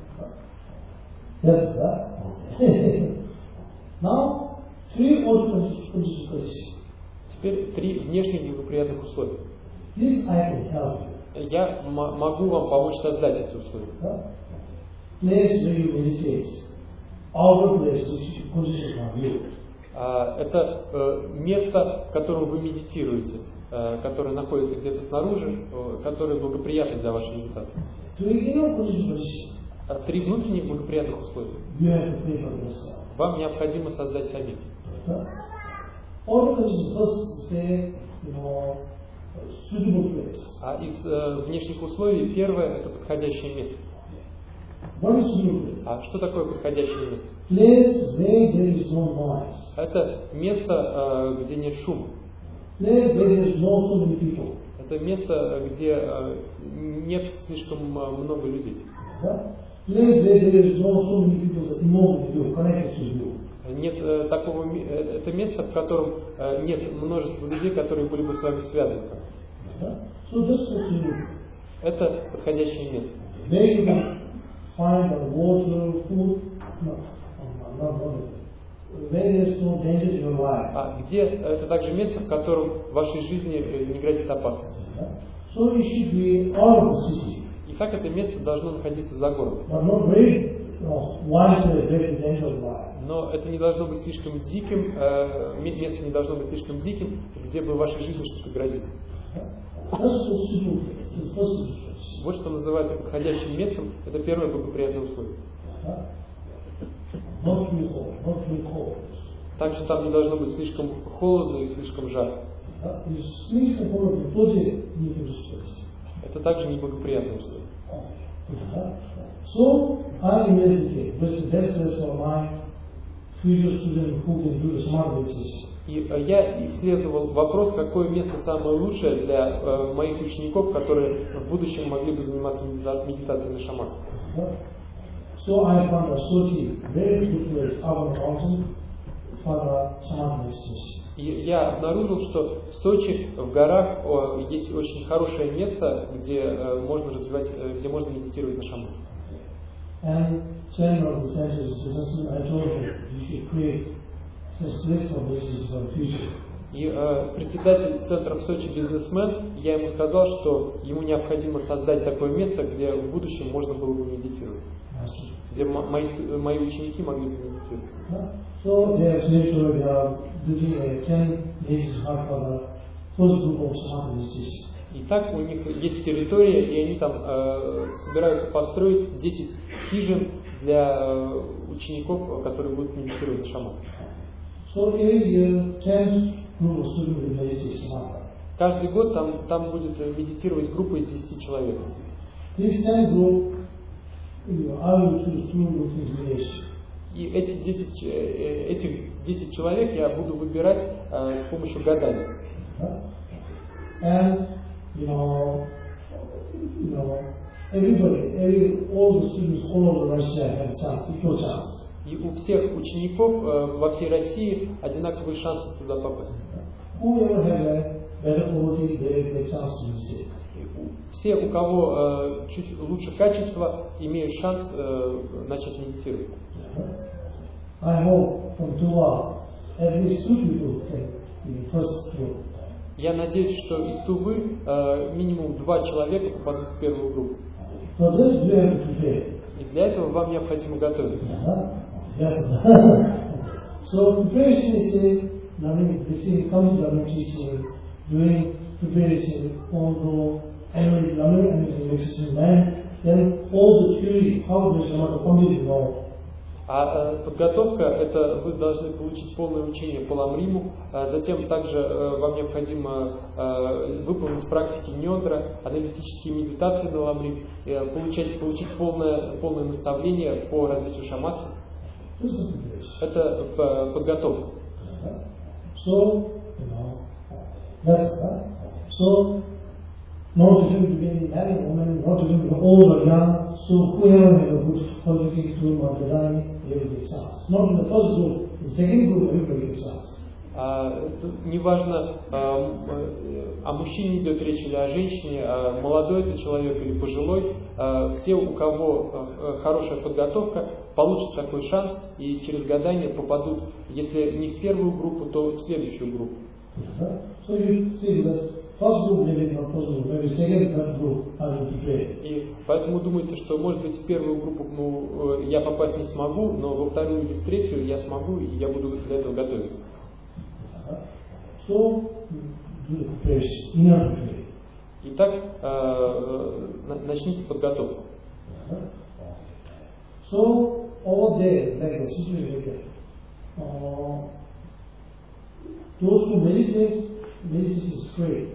Yes, да? Now, 3 outer positions. Теперь 3 внешних благоприятных условия. This I can help you. Я могу вам помочь создать эти условия. Place where you meditate. Outer place, which conditions are you. Это место, в котором вы медитируете, которое находится где-то снаружи, которое благоприятно для вашей медитации. 3 внутренних благоприятных условия. Вам необходимо создать самим. А из внешних условий первое это подходящее место. А что такое подходящее место? Это место, где нет шума. Это место, где нет слишком много людей. Нет такого, это место, в котором нет множества людей, которые были бы с вами связаны. Это подходящее место. Find water, food, где это также место, в котором в вашей жизни не грозит опасность. So it should be out of the city. И так это место должно находиться за городом. Но это не должно быть слишком диким, место не должно быть слишком диким, где бы в вашей жизни что-то грозило. Вот что называется подходящим местом, это первое благоприятное условие. Также там не должно быть слишком холодно и слишком жарко. Это также неблагоприятное условие. So, I investigate what's the best place for my future student who can do the smart meditation. И я исследовал вопрос, какое место самое лучшее для моих учеников, которые в будущем могли бы заниматься медитацией на шамана. So I found a Sochi, very good place up on the mountain for the shaman meditation. И я обнаружил, что в Сочи, в горах, есть очень хорошее место, где можно развивать, где можно медитировать на шамане. And chairman of the center is businessman. I told him you should create И председатель центра в Сочи бизнесмен, я ему сказал, что ему необходимо создать такое место, где в будущем можно было бы медитировать, где мои ученики могли бы медитировать. So they actually are doing a 10 days hard for the first group of Samadhi meditation. И так у них есть территория, и они там собираются построить 10 хижин для учеников, которые будут медитировать на шамане. So every year 10 group of students will meditate Samadhi. Каждый год там будет медитировать группа из 10 человек. This 10 group, I will choose 2 groups meditation. И этих 10 человек я буду выбирать с помощью гадания. And everybody, all the students all over Russia have chance, equal chance. И у всех учеников во всей России одинаковые шансы туда попасть. Whoever has a better quality, they have a chance to meditate. Все, у кого чуть лучше качество, имеют шанс начать медитировать. I hope from Tuva, at least 2 people can be first group. Я надеюсь, что из Тувы минимум 2 человека попадут в первую группу. For this, you have to prepare. И для этого вам необходимо готовиться. Yes. So preparation is learning, listening, coming to learning, teaching, doing preparation, although learning and relaxation, then all the theory, how the Samadhi completely know. А подготовка, это вы должны получить полное учение по Ламриму, затем также вам необходимо выполнить практики ньодра, аналитические медитации на Ламрим, получить полное наставление по развитию шаматхи. Это подготовка. So, not even to be married woman, not even old or young, so whoever has a good qualification to Madhurani, they will get chance. Not in the first group, in the second group, everybody gets chance. Неважно, о мужчине идет речь или о женщине, молодой это человек или пожилой, все, у кого хорошая подготовка, получат такой шанс и через гадание попадут, если не в первую группу, то в следующую группу. So you see that first group maybe not first group, maybe second, third group I will prepare. И поэтому думаете, что может быть в первую группу я попасть не смогу, но во вторую или в третью я смогу и я буду для этого готовиться. So do the preparation, inner preparation. Итак, начните подготовку. So over there, like the situation like that, those who meditate is free.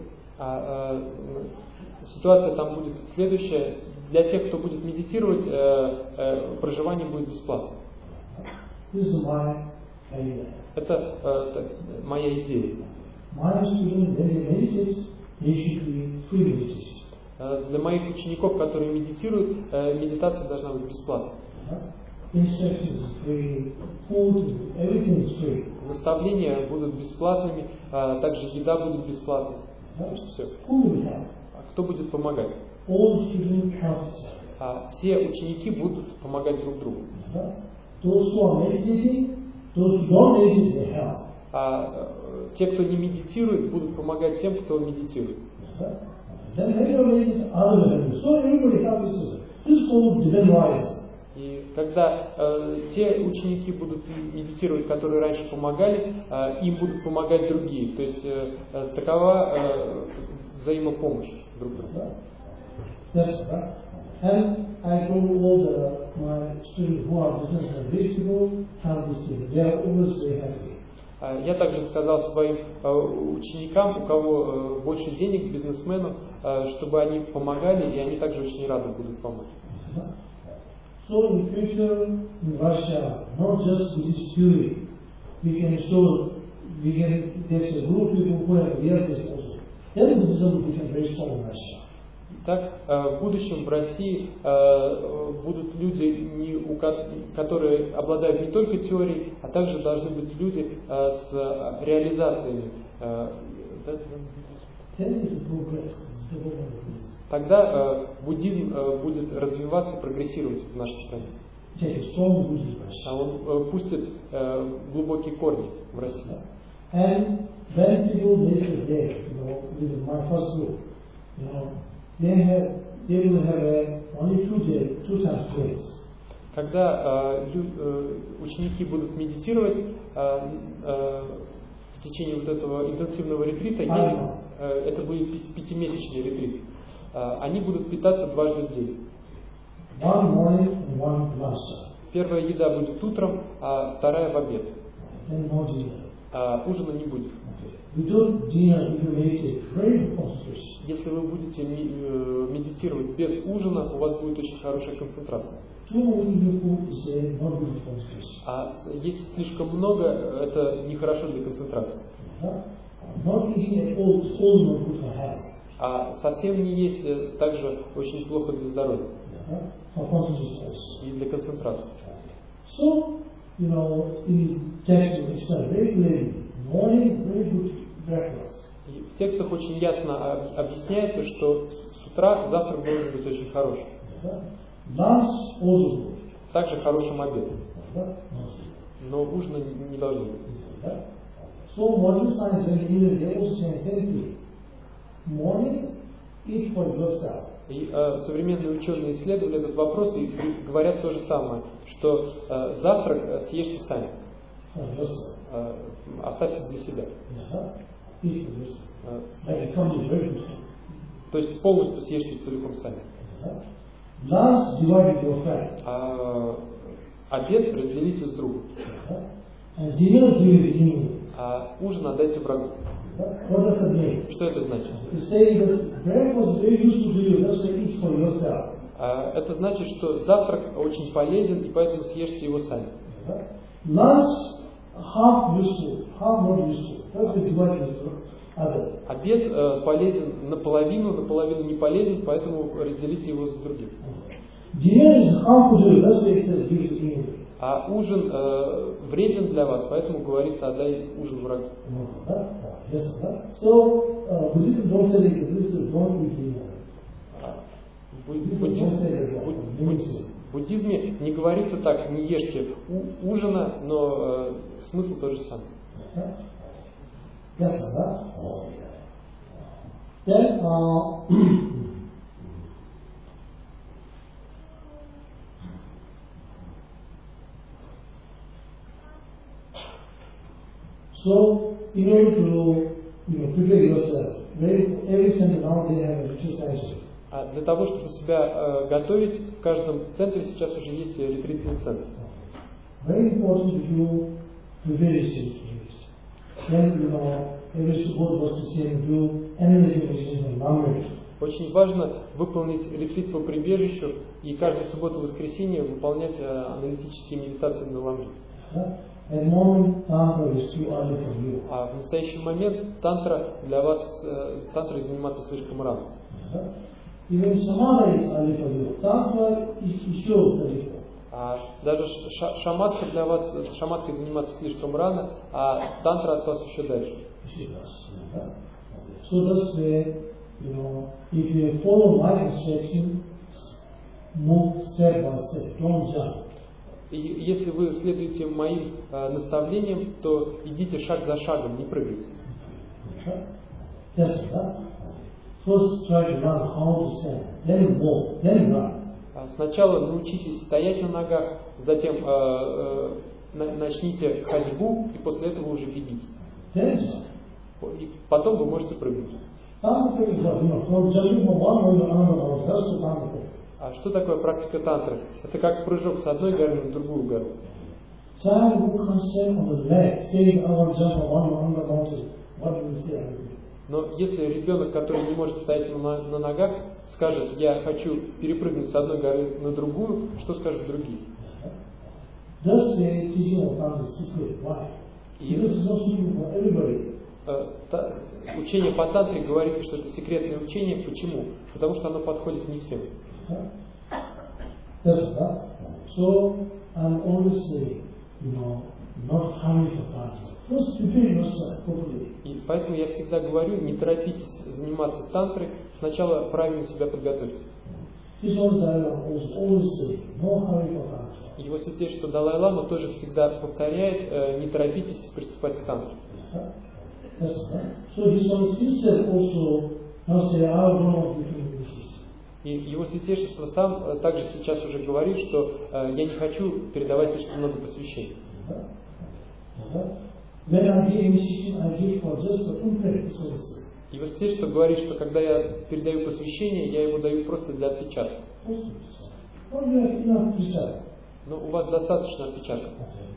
Ситуация там будет следующая. Для тех, кто будет медитировать, проживание будет бесплатно. This is my idea. Это моя идея. My students, when they meditate, they should be free meditation. Для моих учеников, которые медитируют, медитация должна быть бесплатной. Instruction is free, food, everything is free. Наставления будут бесплатными, также еда будет бесплатной. Все. Who will help? А кто будет помогать? All students help each other. Все ученики будут помогать друг другу. Those who are meditating, those who don't meditate, they help. А те, кто не медитирует, будут помогать тем, кто медитирует. Then everybody other so everybody helps each other. This is called divine rise. И когда те ученики будут медитировать, которые раньше помогали, им будут помогать другие. То есть такова взаимопомощь друг другу. Yes, and I told all my students who are businessmen, rich people have this thing. They are always very happy. Я также сказал своим ученикам, у кого больше денег, бизнесменам, чтобы они помогали, и они также очень рады будут помочь. So in future in Russia, not just Buddhist theory, we can show, there's a group of people who have realized also. Then Buddhism will become very strong in Russia. Так, в будущем в России будут люди, которые обладают не только теорией, а также должны быть люди с реализациями. Progress. Тогда буддизм будет развиваться и прогрессировать в нашей стране. take a strong root in Russia. А он пустит глубокие корни в России. And when people make it there, with my first group, they will have only two times days. Когда ученики будут медитировать в течение вот этого интенсивного ретрита, это будет 5-месячный ретрит, они будут питаться дважды в день. One morning and one lunch. Первая еда будет утром, а вторая в обед. Then no dinner. Ужина не будет. Without dinner, you meditate very concentration. Если вы будете медитировать без ужина, у вас будет очень хорошая концентрация. Too much eating food is not good for concentration. А если слишком много, это нехорошо для концентрации. Not eating at all is also not good for health. А совсем не есть также очень плохо для здоровья. For concentration also. И для концентрации. So, in text you explain very clearly, morning very good breakfast. И в текстах очень ясно объясняется, что с утра завтрак должен быть очень хороший. Lunch also good. Также хорошим обедом. Но ужина не должно быть. So modern science, when you they also say same thing. Morning, eat for yourself. И современные ученые исследовали этот вопрос и говорят то же самое, что завтрак съешьте сами. Оставьте для себя. То есть полностью съешьте целиком сами. А обед разделите с другом. А ужин отдайте врагу. Что это значит? Это значит, что завтрак очень полезен, и поэтому съешьте его сами. Обед полезен наполовину не полезен, поэтому разделите его с другим. А ужин вреден для вас, поэтому говорится, отдай ужин врагу. В буддизме не говорится так, не ешьте ужина, но смысл тот же самый. So, in order to prepare yourself, every center now they have an exercise. А для того, чтобы себя готовить, в каждом центре сейчас уже есть ретритный центр. Very important that you prepare yourself. Then, every support was to say do energy meditation and language. Очень важно выполнить ретрит по прибежищу и каждую субботу и воскресенье выполнять аналитические медитации на ламре. А в настоящий момент тантра для вас тантрой заниматься слишком рано. А даже шаматка для вас, шаматкой заниматься слишком рано, а тантра от вас еще дальше. If you follow my instruction, move step by step, don't jump. И если вы следуете моим наставлениям, то идите шаг за шагом, не прыгайте. Сначала научитесь стоять на ногах, затем начните ходьбу, и после этого уже бегите. И потом вы можете прыгнуть. А что такое практика тантры? Это как прыжок с одной горы на другую гору. Но если ребенок, который не может стоять на ногах, скажет, я хочу перепрыгнуть с одной горы на другую, что скажут другие? Учение по тантре говорится, что это секретное учение. Почему? Потому что оно подходит не всем. И поэтому я всегда говорю, не торопитесь заниматься тантрой, сначала правильно себя подготовьте. His Holiness Dalai Lama was always saying, no hurry for tantra. Его святейшество Далай-лама тоже всегда повторяет, не торопитесь приступать к тантру. That's right. So His Holiness himself also now say, I have grown up different wishes. И его святейшество сам также сейчас уже говорит, что я не хочу передавать слишком много посвящений. When I give initiation, I give for just the imprint. Его святейшество говорит, что когда я передаю посвящение, я его даю просто для отпечатка. Но у вас достаточно отпечатков.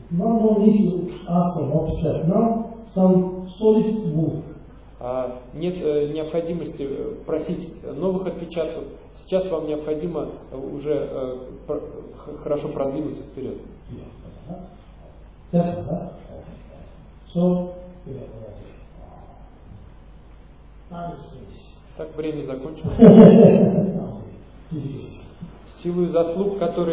Нет необходимости просить новых отпечатков. Сейчас вам необходимо уже хорошо продвинуться вперед. Так, время закончилось. В силу заслуг, которые